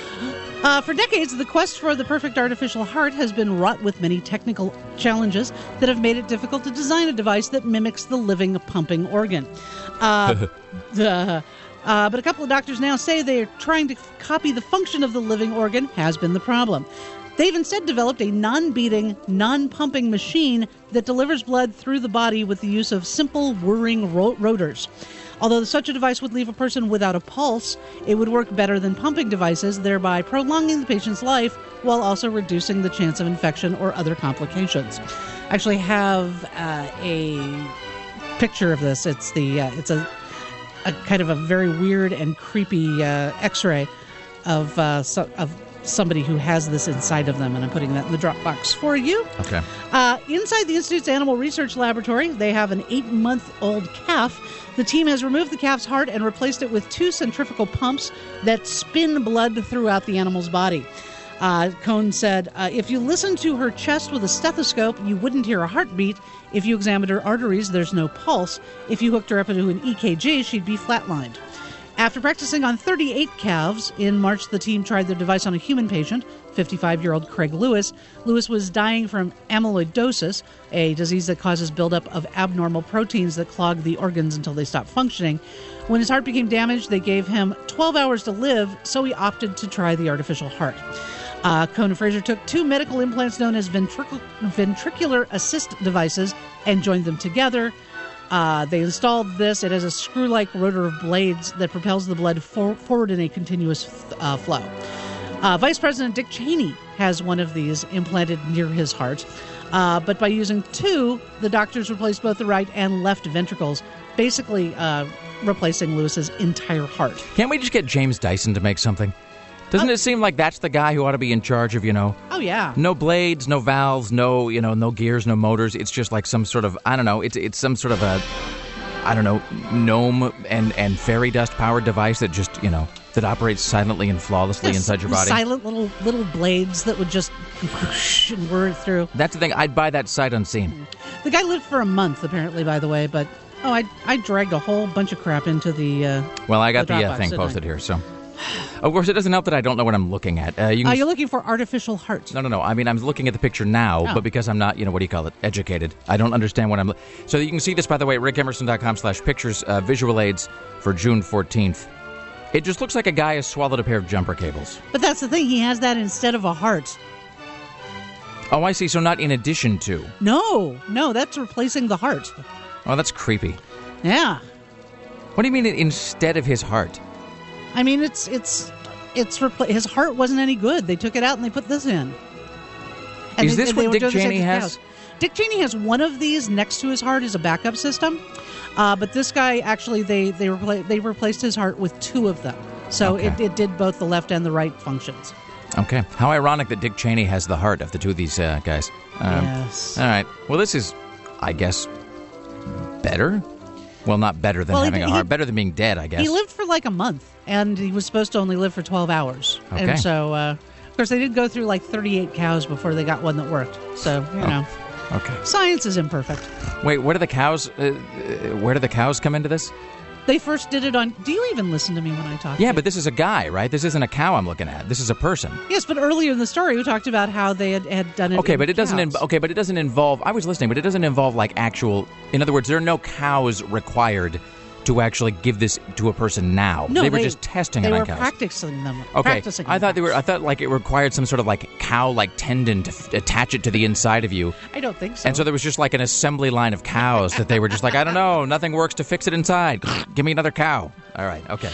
Uh, for decades, the quest for the perfect artificial heart has been wrought with many technical challenges that have made it difficult to design a device that mimics the living pumping organ. Uh, the, uh, but a couple of doctors now say they are trying to copy the function of the living organ has been the problem. They've instead developed a non-beating, non-pumping machine that delivers blood through the body with the use of simple whirring ro- rotors. Although such a device would leave a person without a pulse, it would work better than pumping devices, thereby prolonging the patient's life while also reducing the chance of infection or other complications. I actually have uh, a picture of this. It's the uh, it's a, a kind of a very weird and creepy uh, X-ray of uh, so, of somebody who has this inside of them, and I'm putting that in the Dropbox for you. Okay. Uh, inside the Institute's Animal Research Laboratory, they have an eight-month-old calf. The team has removed the calf's heart and replaced it with two centrifugal pumps that spin blood throughout the animal's body. Uh, Cohn said, uh, if you listen to her chest with a stethoscope, you wouldn't hear a heartbeat. If you examined her arteries, there's no pulse. If you hooked her up into an E K G, she'd be flatlined. After practicing on thirty-eight calves, in March the team tried their device on a human patient, fifty-five-year-old Craig Lewis. Lewis was dying from amyloidosis, a disease that causes buildup of abnormal proteins that clog the organs until they stop functioning. When his heart became damaged, they gave him twelve hours to live, so he opted to try the artificial heart. Uh, Cohn and Fraser took two medical implants known as ventric- ventricular assist devices and joined them together. Uh, they installed this. It has a screw-like rotor of blades that propels the blood for- forward in a continuous uh, flow. Uh, Vice President Dick Cheney has one of these implanted near his heart. Uh, but by using two, the doctors replaced both the right and left ventricles, basically uh, replacing Lewis's entire heart. Can't we just get James Dyson to make something? Doesn't Oh. it seem like that's the guy who ought to be in charge of, you know, Oh, yeah. no blades, no valves, no, you know, no gears, no motors. It's just like some sort of, I don't know, it's it's some sort of a, I don't know, gnome and, and fairy dust powered device that just, you know, that operates silently and flawlessly Yes, inside your body. Silent little little blades that would just whoosh and whir through. That's the thing. I'd buy that sight unseen. The guy lived for a month, apparently, by the way, but, oh, I I dragged a whole bunch of crap into the... Uh, Well, I got The the, Dropbox, uh, thing didn't I? posted here, so. Of course, it doesn't help that I don't know what I'm looking at. Uh, you uh, can you're looking for artificial heart. No, no, no. I mean, I'm looking at the picture now, Oh. but because I'm not, you know, what do you call it, educated, I don't understand what I'm... Lo- so you can see this, by the way, at rick emerson dot com slash pictures, uh, visual aids for June fourteenth. It just looks like a guy has swallowed a pair of jumper cables. But that's the thing, he has that instead of a heart. Oh, I see. So not in addition to. No, no, that's replacing the heart. Oh, that's creepy. Yeah. What do you mean instead of his heart? I mean, it's, it's, it's, repla- his heart wasn't any good. They took it out and they put this in. And Is they- this they what were Dick doing the same Cheney to has? cows. Dick Cheney has one of these next to his heart as a backup system. Uh, but this guy, actually, they they, repla- they replaced his heart with two of them. So Okay. it, it did both the left and the right functions. Okay. How ironic that Dick Cheney has the heart of the two of these uh, guys. Um, Yes. All right. Well, this is, I guess, better? Well, not better than Well, he- having a he- heart. Better than being dead, I guess. He lived for like a month, and he was supposed to only live for twelve hours. Okay. And so, uh, of course, they did go through like thirty-eight cows before they got one that worked. So, you Oh. know, Okay. science is imperfect. Wait, where do the cows? Uh, uh, where do the cows come into this? They first did it on... Do you even listen to me when I talk? Yeah, to you? but this is a guy, right? This isn't a cow I'm looking at. This is a person. Yes, but earlier in the story, we talked about how they had, had done it Okay, in but it doesn't. cows. In, okay, but it doesn't involve. I was listening, but it doesn't involve like actual. In other words, there are no cows required to actually give this to a person now. No, they were they- just testing They it were on cows. practicing them. Okay, practicing I on thought they were. cows. I thought like it required some sort of like cow like tendon to f- attach it to the inside of you, I don't think so. and so there was just like an assembly line of cows that they were just like, I don't know, nothing works to fix it inside. Give me another cow. All right, okay.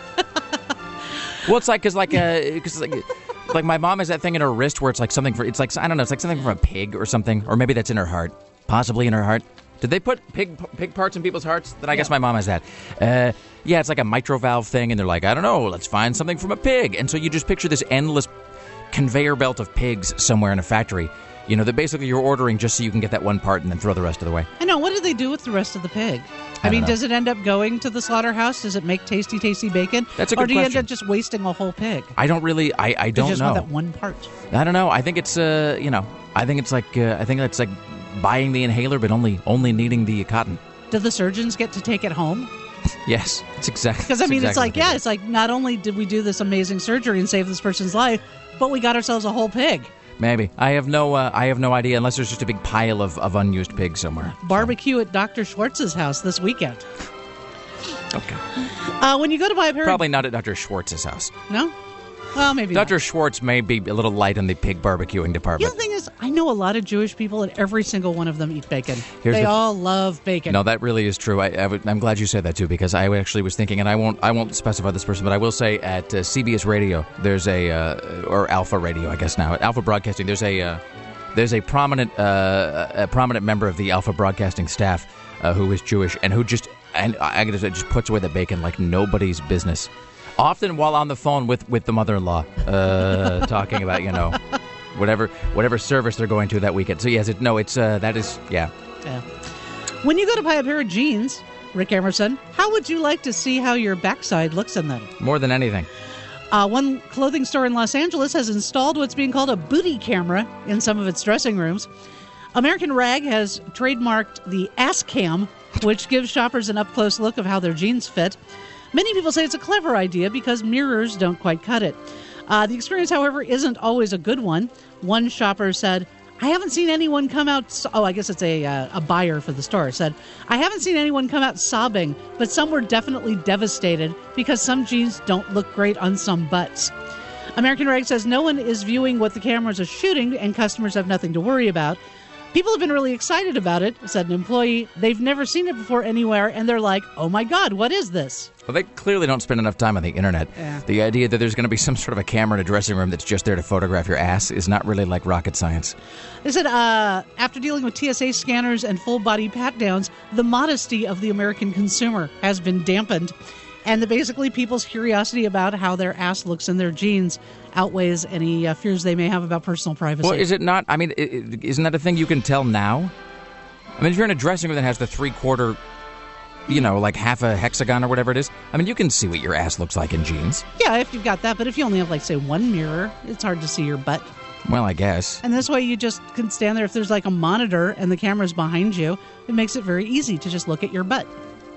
Well, it's like because like uh, cause like. Like my mom has that thing in her wrist where it's like something for it's like I don't know it's like something from a pig or something, or maybe that's in her heart, possibly in her heart. Did they put pig pig parts in people's hearts? Then I guess Yeah. my mom has that. Uh, yeah, it's like a mitral valve thing, and they're like, I don't know, let's find something from a pig. And so you just picture this endless conveyor belt of pigs somewhere in a factory, You know, that basically you're ordering just so you can get that one part and then throw the rest of the way. I know. What do they do with the rest of the pig? I, I mean, know. does it end up going to the slaughterhouse? Does it make tasty, tasty bacon? That's a Or good do you question. end up just wasting a whole pig? I don't really, I, I You don't just know. want that one part. I don't know. I think it's, uh, you know, I think it's like, uh, I think it's like buying the inhaler, but only only needing the cotton. Do the surgeons get to take it home? Yes, it's exactly. Because, I mean, exactly it's like, what they yeah, do. it's like not only did we do this amazing surgery and save this person's life, but we got ourselves a whole pig. Maybe. I have no, uh, I have no idea unless there's just a big pile of, of unused pigs somewhere. Barbecue at Doctor Schwartz's house this weekend. Okay. Uh, when you go to buy a pair Probably not at Doctor Schwartz's house. of... No? Well, maybe Doctor not. Schwartz may be a little light in the pig barbecuing The department. other thing is, I know a lot of Jewish people, and every single one of them eat bacon. Here's they the- all love bacon. No, that really is true. I, I would, I'm glad you said that too, because I actually was thinking, and I won't, I won't specify this person, but I will say at uh, C B S Radio, there's a, uh, or Alpha Radio, I guess now, at Alpha Broadcasting, there's a, uh, there's a prominent, uh, a prominent member of the Alpha Broadcasting staff uh, who is Jewish and who just, and I gotta say, just puts away the bacon like nobody's business. Often while on the phone with, with the mother-in-law, uh, talking about, you know, whatever whatever service they're going to that weekend. So yes, it, no, it's uh, that is yeah. Yeah. When you go to buy a pair of jeans, Rick Emerson, how would you like to see how your backside looks in them? More than anything. Uh, one clothing store in Los Angeles has installed what's being called a booty camera in some of its dressing rooms. American Rag has trademarked the ass cam, which gives shoppers an up-close look of how their jeans fit. Many people say it's a clever idea because mirrors don't quite cut it. Uh, the experience, however, isn't always a good one. One shopper said, I haven't seen anyone come out... So- oh, I guess it's a, uh, a buyer for the store. Said, I haven't seen anyone come out sobbing, but some were definitely devastated because some jeans don't look great on some butts. American Rag says no one is viewing what the cameras are shooting and customers have nothing to worry about. People have been really excited about it, said an employee. They've never seen it before anywhere, and they're like, oh my God, what is this? Well, they clearly don't spend enough time on the internet. Yeah. The idea that there's going to be some sort of a camera in a dressing room that's just there to photograph your ass is not really like rocket science. They said uh, after dealing with T S A scanners and full-body pat-downs, the modesty of the American consumer has been dampened, and that basically people's curiosity about how their ass looks in their jeans outweighs any uh, fears they may have about personal privacy. Well, is it not? I mean, i- i- isn't that a thing you can tell now? I mean, if you're in a dressing room that has the three-quarter, you know, like half a hexagon or whatever it is, I mean, you can see what your ass looks like in jeans. Yeah, if you've got that, but if you only have, like, say, one mirror, it's hard to see your butt. Well, I guess. And this way you just can stand there. If there's like a monitor and the camera's behind you, it makes it very easy to just look at your butt.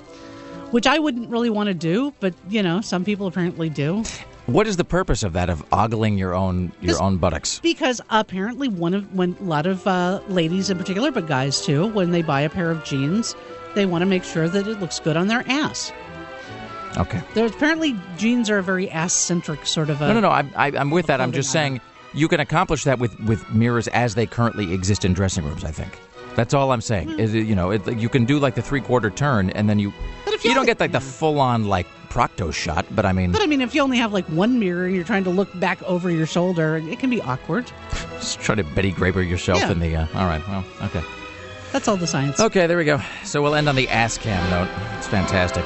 Which I wouldn't really want to do, but, you know, some people apparently do. What is the purpose of that, of ogling your own your Just- own buttocks? Because apparently one of when a lot of uh, ladies in particular, but guys too, when they buy a pair of jeans, they want to make sure that it looks good on their ass. Okay. There's apparently jeans are a very ass-centric sort of a... No, no, no. I, I, I'm with that. I'm clothing just item. saying you can accomplish that with, with mirrors as they currently exist in dressing rooms, I think. That's all I'm saying. Hmm. Is it, you know, it, you can do like the three-quarter turn, and then you... But if You you don't only- get like the full-on like Procto shot, but I mean, But I mean, if you only have like one mirror and you're trying to look back over your shoulder, it can be awkward. just try to Betty Graper yourself Yeah. in the. Uh, all right, well, okay, That's all the science. okay, there we go. So we'll end on the ass cam note. It's fantastic.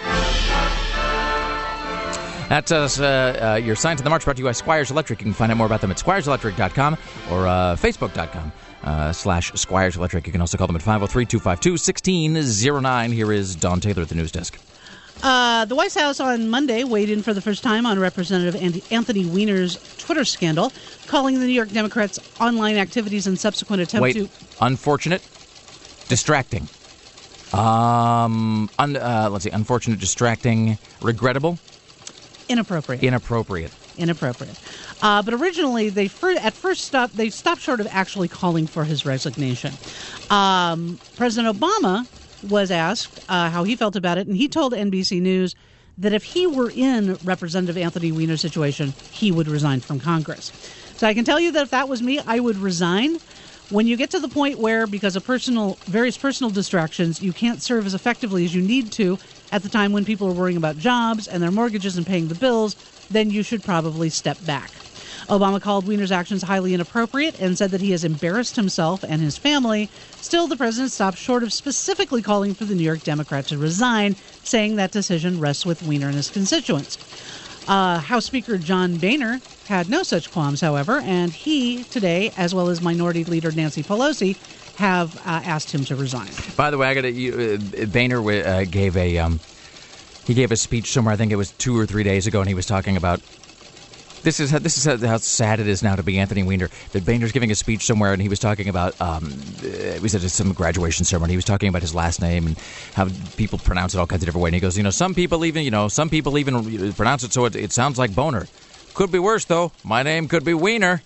That's us. Uh, uh, your Science of the March brought to you by Squires Electric. You can find out more about them at squires electric dot com or uh, facebook dot com uh, slash Squires Electric. You can also call them at five oh three, two five two, one six oh nine. Here is Don Taylor at the news desk. Uh, the White House on Monday weighed in for the first time on Representative Andy- Anthony Weiner's Twitter scandal, calling the New York Democrats' online activities and subsequent attempt Wait, to... unfortunate, distracting. Um, un, uh, let's see, unfortunate, distracting, regrettable, Inappropriate. inappropriate. Inappropriate. Uh, but originally, they fir- at first stopped. They stopped short of actually calling for his resignation. Um, President Obama was asked uh, how he felt about it, and he told N B C News that if he were in Representative Anthony Weiner's situation, he would resign from Congress. So I can tell you that if that was me, I would resign. When you get to the point where, because of personal, various personal distractions, you can't serve as effectively as you need to at the time when people are worrying about jobs and their mortgages and paying the bills, then you should probably step back. Obama called Weiner's actions highly inappropriate and said that he has embarrassed himself and his family. Still, the president stopped short of specifically calling for the New York Democrat to resign, saying that decision rests with Weiner and his constituents. Uh, House Speaker John Boehner had no such qualms, however, and he today, as well as Minority Leader Nancy Pelosi, have uh, asked him to resign. By the way, I got to. Uh, Boehner uh, gave a um, he gave a speech somewhere. I think it was two or three days ago, and he was talking about. This is how, this is how, how sad it is now to be Anthony Weiner. That Boehner's giving a speech somewhere, and he was talking about um, it was at some graduation ceremony. He was talking about his last name and how people pronounce it all kinds of different ways. And he goes, you know, some people even, you know, some people even pronounce it so it, it sounds like Boner. Could be worse though. My name could be Weiner.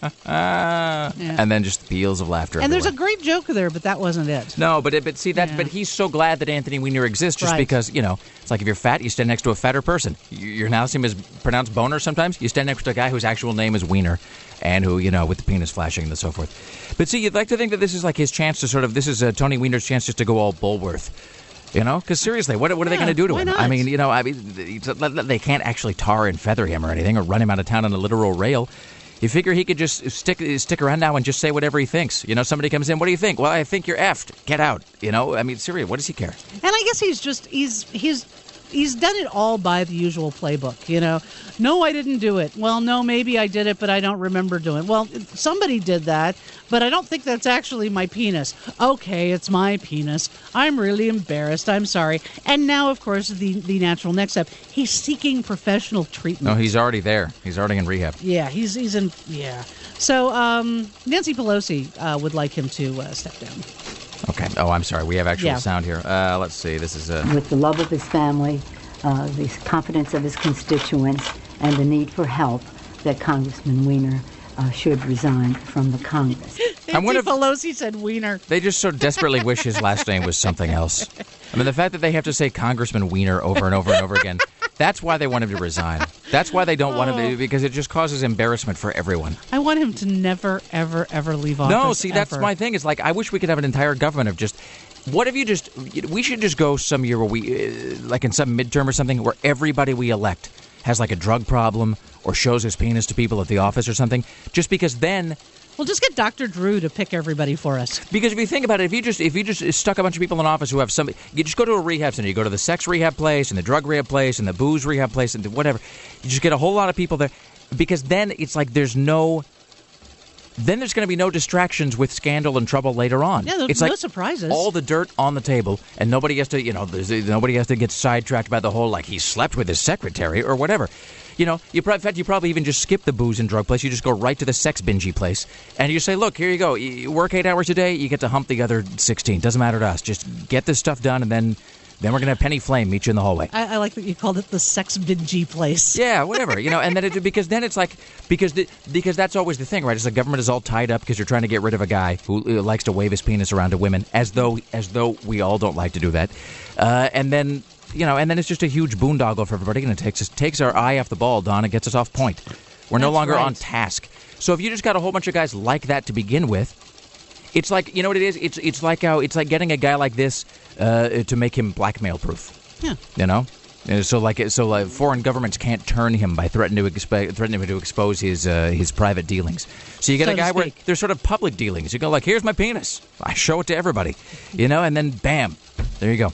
yeah. And then just peals of laughter. And everywhere. there's a great joke there, but that wasn't it. No, but it, but see that. Yeah. But he's so glad that Anthony Weiner exists, just Right. because you know it's like if you're fat, you stand next to a fatter person. You- You're now seeing him as pronounced Boner. Sometimes you stand next to a guy whose actual name is Weiner, and who you know with the penis flashing and so forth. But see, you'd like to think that this is like his chance to sort of this is uh, Tony Weiner's chance just to go all Bulworth. You know, because seriously, what what are they Yeah, going to do to why him? not? I mean, you know, I mean, they can't actually tar and feather him or anything, or run him out of town on a literal rail. You figure he could just stick stick around now and just say whatever he thinks. You know, somebody comes in, what do you think? Well, I think you're effed. Get out. You know, I mean, seriously, what does he care? And I guess he's just he's he's he's done it all by the usual playbook, you know. No, I didn't do it. Well, no, maybe I did it, but I don't remember doing it. Well, somebody did that, but I don't think that's actually my penis. Okay, it's my penis. I'm really embarrassed. I'm sorry. And now, of course, the the natural next step. He's seeking professional treatment. No, he's already there. He's already in rehab. Yeah, he's he's in yeah. So um, Nancy Pelosi uh, would like him to uh, step down. Okay. Oh, I'm sorry. We have actual Yeah. sound here. Uh, let's see. This is uh, With the love of his family, uh, the confidence of his constituents, and the need for help, that Congressman Weiner uh, should resign from the Congress. I wonder Nancy if- Pelosi said Wiener. They just so desperately wish his last name was something else. I mean, the fact that they have to say Congressman Weiner over and over and over again, that's why they want him to resign. That's why they don't want him to, because it just causes embarrassment for everyone. I want him to never, ever, ever leave office. No, see, that's ever. my thing. It's like, I wish we could have an entire government of just, what if you just, we should just go some year where we, uh, like in some midterm or something, where everybody we elect has like a drug problem or shows his penis to people at the office or something, just because then... We'll just get Doctor Drew to pick everybody for us. Because if you think about it, if you just if you just stuck a bunch of people in office who have some, you just go to a rehab center, you go to the sex rehab place and the drug rehab place and the booze rehab place and whatever, you just get a whole lot of people there, because then it's like there's no, then there's going to be no distractions with scandal and trouble later on. Yeah, there's it's no like surprises. all the dirt on the table, and nobody has to, you know, there's, nobody has to get sidetracked by the whole like he slept with his secretary or whatever. You know, you probably, in fact, you probably even just skip the booze and drug place. You just go right to the sex bingy place, and you say, "Look, here you go. You work eight hours a day. You get to hump the other sixteen. Doesn't matter to us. Just get this stuff done, and then, then we're gonna have Penny Flame meet you in the hallway." I, I like that you called it the sex bingy place. Yeah, whatever. You know, and then it, because then it's like because the, because that's always the thing, right? It's the government is all tied up because you're trying to get rid of a guy who uh, likes to wave his penis around to women, as though as though we all don't like to do that, uh, and then. You know, and then it's just a huge boondoggle for everybody, and it takes us takes our eye off the ball, Don, and gets us off point. We're no That's longer right. on task. So if you just got a whole bunch of guys like that to begin with, it's like, you know what it is? It's it's like how it's like getting a guy like this uh, to make him blackmail proof. Yeah. You know, Uh, so like so like foreign governments can't turn him by threatening to expo- threatening to expose his uh, his private dealings. So you get So a to guy where speak. there's sort of public dealings. You go like, here's my penis. I show it to everybody. You know, and then bam, there you go.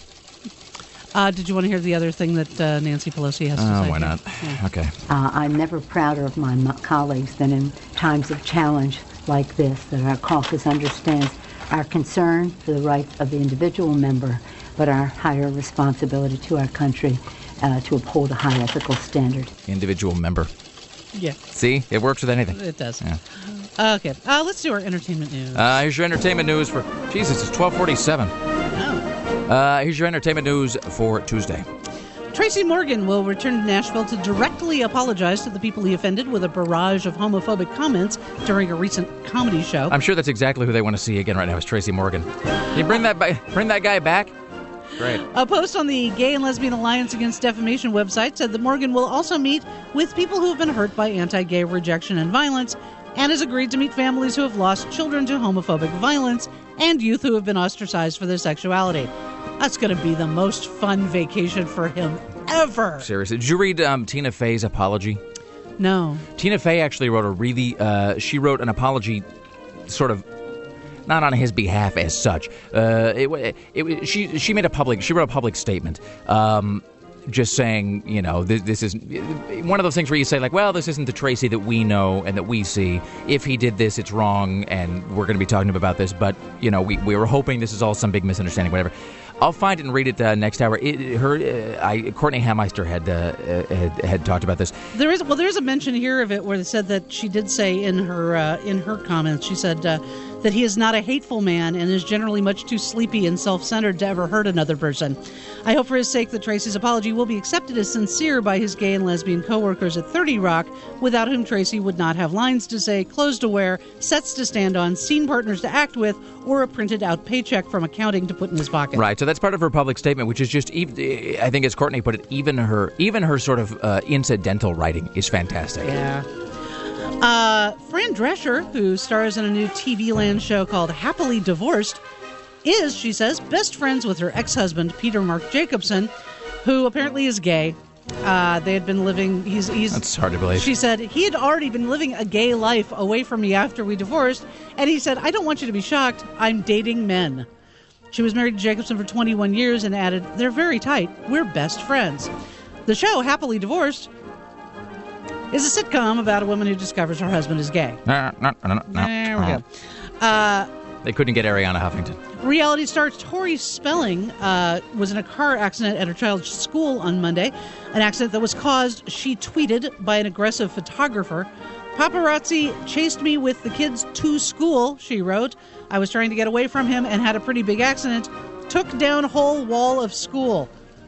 Uh, did you want to hear the other thing that uh, Nancy Pelosi has to Oh, say? why here? not? Yeah. Okay. Uh, I'm never prouder of my mo- colleagues than in times of challenge like this, that our caucus understands our concern for the rights of the individual member, but our higher responsibility to our country uh, to uphold a high ethical standard. Individual member. Yeah, See, it works with anything. it does. Yeah. Okay, uh, let's do our entertainment news. Uh, here's your entertainment news for Jesus. It's twelve forty-seven. Oh. Uh, here's your entertainment news for Tuesday. Tracy Morgan will return to Nashville to directly apologize to the people he offended with a barrage of homophobic comments during a recent comedy show. I'm sure that's exactly who they want to see again right now is Tracy Morgan. Can you bring that ba- bring that guy back? Great. A post on the Gay and Lesbian Alliance Against Defamation website said that Morgan will also meet with people who have been hurt by anti-gay rejection and violence, and has agreed to meet families who have lost children to homophobic violence and youth who have been ostracized for their sexuality. That's going to be the most fun vacation for him ever. Seriously. Did you read um, Tina Fey's apology? No. Tina Fey actually wrote a really, uh, she wrote an apology sort of, not on his behalf as such. Uh, it, it, it, she she made a public, she wrote a public statement. Um, just saying, you know, this, this is one of those things where you say, like, well, this isn't the Tracy that we know and that we see. If he did this, it's wrong, and we're going to be talking about this. But, you know, we, we were hoping this is all some big misunderstanding, whatever. I'll find it and read it uh, next hour. It, her, uh, I, Courtney Hameister had, uh, had had talked about this. There is well, there's a mention here of it where they said that she did say in her uh, in her comments, she said uh, that he is not a hateful man and is generally much too sleepy and self-centered to ever hurt another person. I hope for his sake that Tracy's apology will be accepted as sincere by his gay and lesbian co-workers at thirty Rock, without whom Tracy would not have lines to say, clothes to wear, sets to stand on, scene partners to act with, or a printed-out paycheck from accounting to put in his pocket. Right, so that's part of her public statement, which is just, I think as Courtney put it, even her even her sort of uh, incidental writing is fantastic. Yeah. Uh, Fran Drescher, who stars in a new T V Land show called Happily Divorced, is, she says, best friends with her ex-husband, Peter Mark Jacobson, who apparently is gay. Uh, they had been living, he's, he's... That's hard to believe. She said, he had already been living a gay life away from me after we divorced, and he said, I don't want you to be shocked, I'm dating men. She was married to Jacobson for twenty-one years and added, they're very tight, we're best friends. The show, Happily Divorced, is a sitcom about a woman who discovers her husband is gay. No, no, no, no. There we go. Uh, they couldn't get Ariana Huffington. Reality star Tori Spelling uh, was in a car accident at her child's school on Monday, an accident that was caused, she tweeted, by an aggressive photographer. Paparazzi chased me with the kids to school, she wrote. I was trying to get away from him and had a pretty big accident. Took down whole wall of school.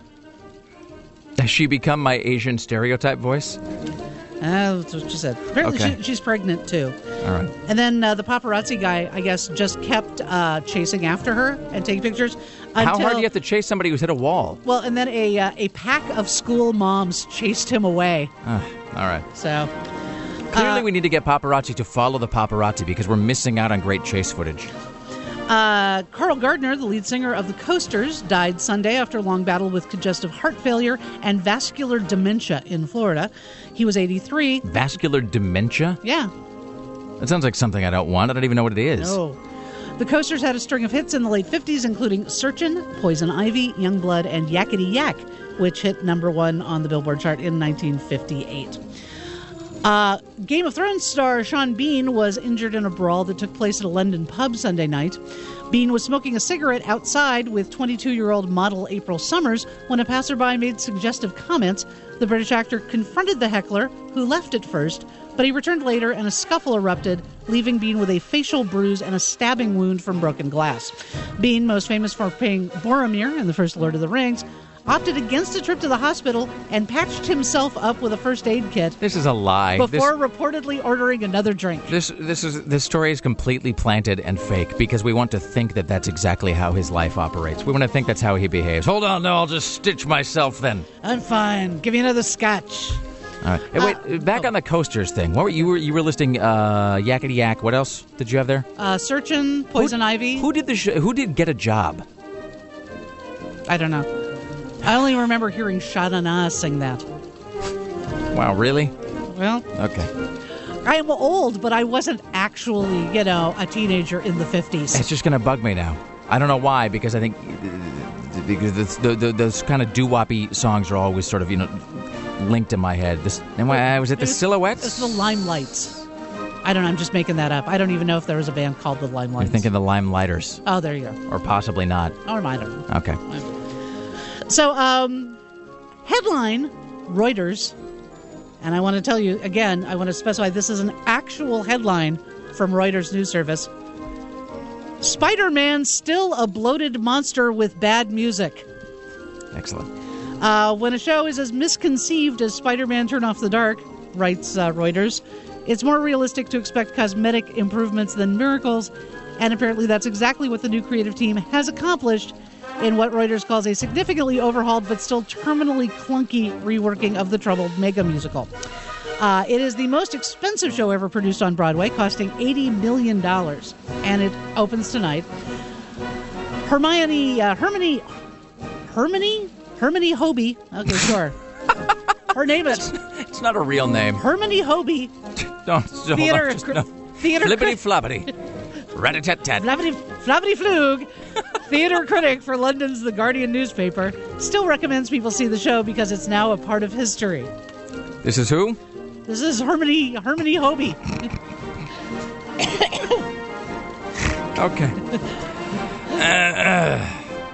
Has she become my Asian stereotype voice? Uh, that's what she said. Apparently Okay. she, she's pregnant, too. All right. And then uh, the paparazzi guy, I guess, just kept uh, chasing after her and taking pictures. Until, How hard do you have to chase somebody who's hit a wall? Well, and then a uh, a pack of school moms chased him away. Uh, all right. So Clearly uh, we need to get paparazzi to follow the paparazzi because we're missing out on great chase footage. Uh, Carl Gardner, the lead singer of the Coasters, died Sunday after a long battle with congestive heart failure and vascular dementia in Florida. He was eighty-three. Vascular dementia? Yeah. That sounds like something I don't want. I don't even know what it is. No. The Coasters had a string of hits in the late fifties, including Searchin', Poison Ivy, Youngblood, and Yakety Yak, which hit number one on the Billboard chart in nineteen fifty-eight. Uh, Game of Thrones star Sean Bean was injured in a brawl that took place at a London pub Sunday night. Bean was smoking a cigarette outside with twenty-two-year-old model April Summers when a passerby made suggestive comments. The British actor confronted the heckler, who left at first, but he returned later and a scuffle erupted, leaving Bean with a facial bruise and a stabbing wound from broken glass. Bean, most famous for playing Boromir in the first Lord of the Rings, opted against a trip to the hospital and patched himself up with a first aid kit This is a lie. before This- reportedly ordering another drink. This this is this story is completely planted and fake because we want to think that that's exactly how his life operates. We want to think that's how he behaves. Hold on, no, I'll just stitch myself then. I'm fine. Give me another scotch. All right. Hey, wait, Uh, back oh. on the coasters thing. What were you were you were listing? Uh, Yakety Yak. What else did you have there? Uh, Searchin', Poison who, Ivy. Who did the sh- Who did get a job? I don't know. I only remember hearing Shana Na sing that. Wow, really? Well, Okay. I am old, but I wasn't actually, you know, a teenager in the fifties. It's just gonna bug me now. I don't know why, because I think uh, because the, the, those kind of doo-woppy songs are always sort of, you know, linked in my head. This, and why, was it the It's- Silhouettes? It's the Limelights. I don't know. I'm just making that up. I don't even know if there was a band called the Limelights. You're thinking the Limelighters, Oh, there you go. or possibly not. Or I don't know. Okay. So, um, headline, Reuters, and I want to tell you, again, I want to specify this is an actual headline from Reuters News Service. Spider-Man still a bloated monster with bad music. Excellent. Uh, when a show is as misconceived as Spider-Man Turn Off the Dark, writes uh, Reuters, it's more realistic to expect cosmetic improvements than miracles, and apparently that's exactly what the new creative team has accomplished in what Reuters calls a significantly overhauled but still terminally clunky reworking of the troubled mega musical. Uh, it is the most expensive show ever produced on Broadway, costing eighty million dollars, and it opens tonight. Hermione, uh, Hermione, Hermione, Hermione Hobie. Okay, sure. Her name is It's not a real name. Hermione Hobie. Don't. Hold Theater, on, just, cr- no. theater, Flippity floppity. Rat-a-tat-tat. Flappity, flappity flug. theater critic for London's The Guardian newspaper, still recommends people see the show because it's now a part of history. This is who? This is Hermione, Hermione Hobie. Okay. Uh, uh,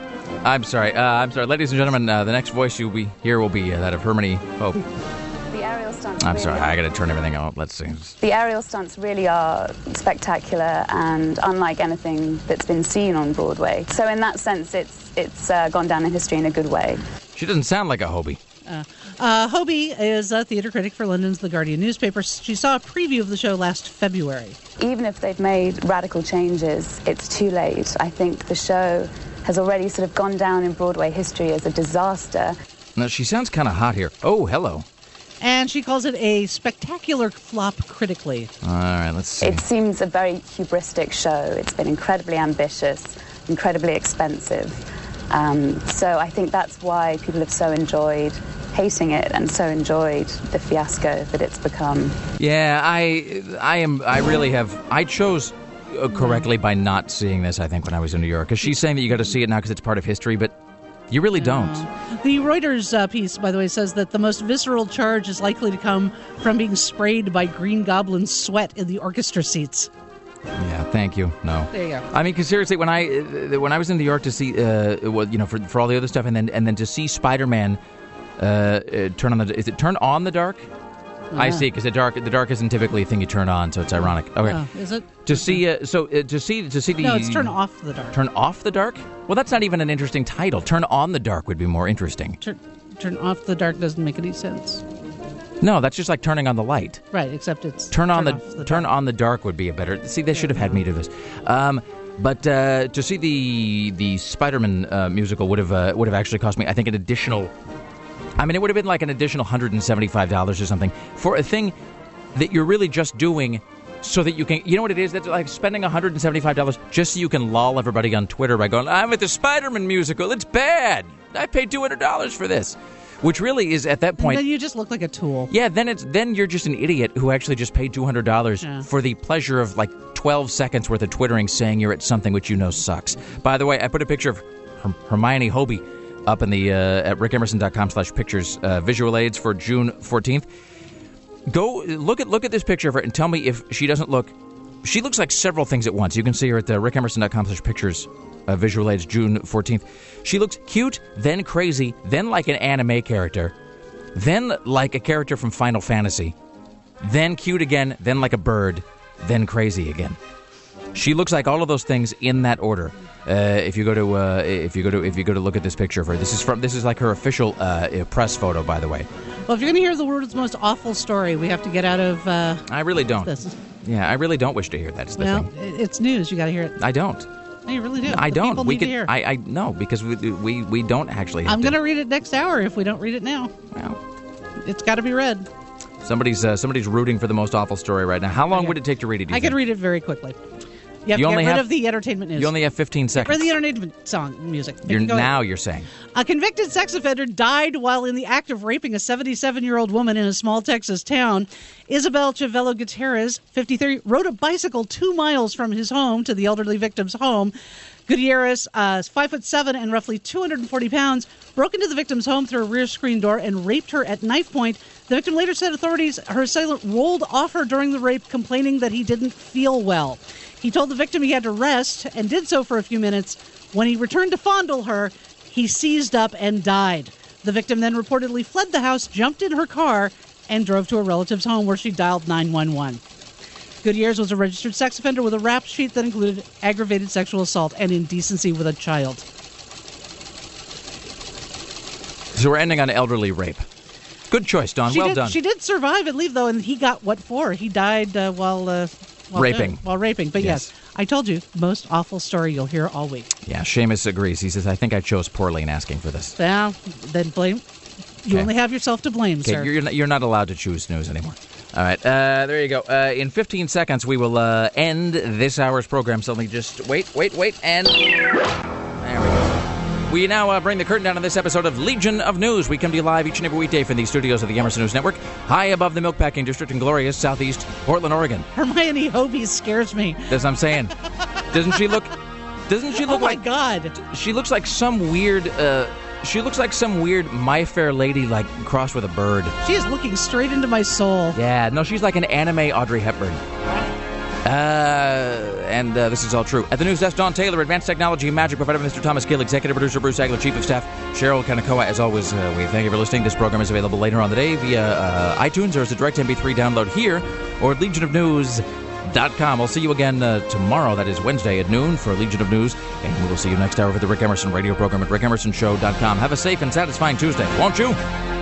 I'm sorry. Uh, I'm sorry. Ladies and gentlemen, uh, the next voice you'll be hear will be uh, that of Hermione Hope. The aerial stunts I'm really sorry. are, I got to turn everything out. Let's see. The aerial stunts really are spectacular and unlike anything that's been seen on Broadway. So in that sense, it's it's uh, gone down in history in a good way. She doesn't sound like a Hobie. Uh, uh, Hobie is a theater critic for London's The Guardian newspaper. She saw a preview of the show last February. Even if they've made radical changes, it's too late. I think the show has already sort of gone down in Broadway history as a disaster. Now, she sounds kind of hot here. Oh, hello. And she calls it a spectacular flop critically. All right, let's see. It seems a very hubristic show. It's been incredibly ambitious, incredibly expensive. Um, so I think that's why people have so enjoyed hating it and so enjoyed the fiasco that it's become. Yeah, I, I am. I really have. I chose uh, correctly by not seeing this. I think when I was in New York, because she's saying that you got to see it now because it's part of history, but you really don't. Uh, the Reuters uh, piece, by the way, says that the most visceral charge is likely to come from being sprayed by Green Goblin sweat in the orchestra seats. Yeah, thank you. No. There you go. I mean, because seriously, when I uh, when I was in New York to see, uh, well, you know, for for all the other stuff, and then and then to see Spider-Man uh, uh, turn on the, is it turn on the dark? I see, because the dark the dark isn't typically a thing you turn on, so it's ironic. Okay. Oh, is it? To see, uh, so uh, to see to see the No, it's turn off the dark. Turn off the dark? Well, that's not even an interesting title. Turn on the dark would be more interesting. Turn, turn off the dark doesn't make any sense. No, that's just like turning on the light. Right, except it's turn on the, the turn on the dark would be a better. See, they should have had me do this. Um, but uh, to see the the Spider-Man uh, musical would have uh, would have actually cost me, I think, an additional. I mean, it would have been like an additional one hundred seventy-five dollars or something for a thing that you're really just doing so that you can, you know what it is? That's like spending one hundred seventy-five dollars just so you can lull everybody on Twitter by going, I'm at the Spider-Man musical. It's bad. I paid two hundred dollars for this. Which really is, at that point... And then you just look like a tool. Yeah, then it's then you're just an idiot who actually just paid two hundred dollars yeah. for the pleasure of like twelve seconds worth of twittering saying you're at something which you know sucks. By the way, I put a picture of Her- Hermione Hobie up in the uh, at rickemerson.com slash pictures uh, visual aids for June fourteenth. Go look at look at this picture of her and tell me if she doesn't look... She looks like several things at once. You can see her at the rickemerson.com slash pictures uh, visual aids June fourteenth. She looks cute, then crazy, then like an anime character, then like a character from Final Fantasy, then cute again, then like a bird, then crazy again. She looks like all of those things in that order. Uh, if you go to uh, if you go to if you go to look at this picture of her, this is from this is like her official uh, press photo, by the way. Well, if you're going to hear the world's most awful story, we have to get out of. Uh, I really don't. This. Yeah, I really don't wish to hear that. Is the well, thing. It's news. You got to hear it. I don't. No, you really do. I the don't. People we need could. to hear. I. I no, because we we we don't actually. Have I'm going to read it next hour if we don't read it now. Well, it's got to be read. Somebody's uh, somebody's rooting for the most awful story right now. How long okay. would it take to read it? Do you I think? could read it very quickly. You have you to only get rid have, of the entertainment news. You only have fifteen seconds. For the entertainment song music. You're, you now ahead. You're saying. A convicted sex offender died while in the act of raping a seventy-seven-year-old woman in a small Texas town. Isabel Chavelo Gutierrez, fifty-three, rode a bicycle two miles from his home to the elderly victim's home. Gutierrez, uh, five foot seven and roughly two hundred forty pounds, broke into the victim's home through a rear screen door and raped her at knife point. The victim later said authorities her assailant rolled off her during the rape, complaining that he didn't feel well. He told the victim he had to rest and did so for a few minutes. When he returned to fondle her, he seized up and died. The victim then reportedly fled the house, jumped in her car, and drove to a relative's home where she dialed nine one one. Gutierrez was a registered sex offender with a rap sheet that included aggravated sexual assault and indecency with a child. So we're ending on elderly rape. Good choice, Dawn. She well did, done. She did survive and leave, though, and he got what for? He died uh, while... Uh, While raping. While raping. But yes. yes, I told you, most awful story you'll hear all week. Yeah, Seamus agrees. He says, I think I chose poorly in asking for this. Well, then blame. You okay. only have yourself to blame, okay, sir. You're not, you're not allowed to choose news anymore. All right, uh, there you go. Uh, in fifteen seconds, we will uh, end this hour's program. So let me just wait, wait, wait, and there we go. We now uh, bring the curtain down on this episode of Legion of News. We come to you live each and every weekday from the studios of the Emerson News Network, high above the Milkpacking District in glorious southeast Portland, Oregon. Hermione Hobie scares me. That's what I'm saying. Doesn't she look... Doesn't she look Oh my like? God! She looks like some weird. Uh, she looks like some weird My Fair Lady, like crossed with a bird. She is looking straight into my soul. Yeah, no, she's like an anime Audrey Hepburn. Uh, and uh, this is all true. At the news desk, Don Taylor, Advanced Technology and Magic, provided by Mister Thomas Gill, Executive Producer Bruce Agler, Chief of Staff Cheryl Kanakoa. As always, uh, we thank you for listening. This program is available later on the day via uh, iTunes or as a direct M P three download here or at legion of news dot com. I'll see you again uh, tomorrow, that is Wednesday at noon for Legion of News, and we will see you next hour for the Rick Emerson radio program at rick emerson show dot com. Have a safe and satisfying Tuesday, won't you?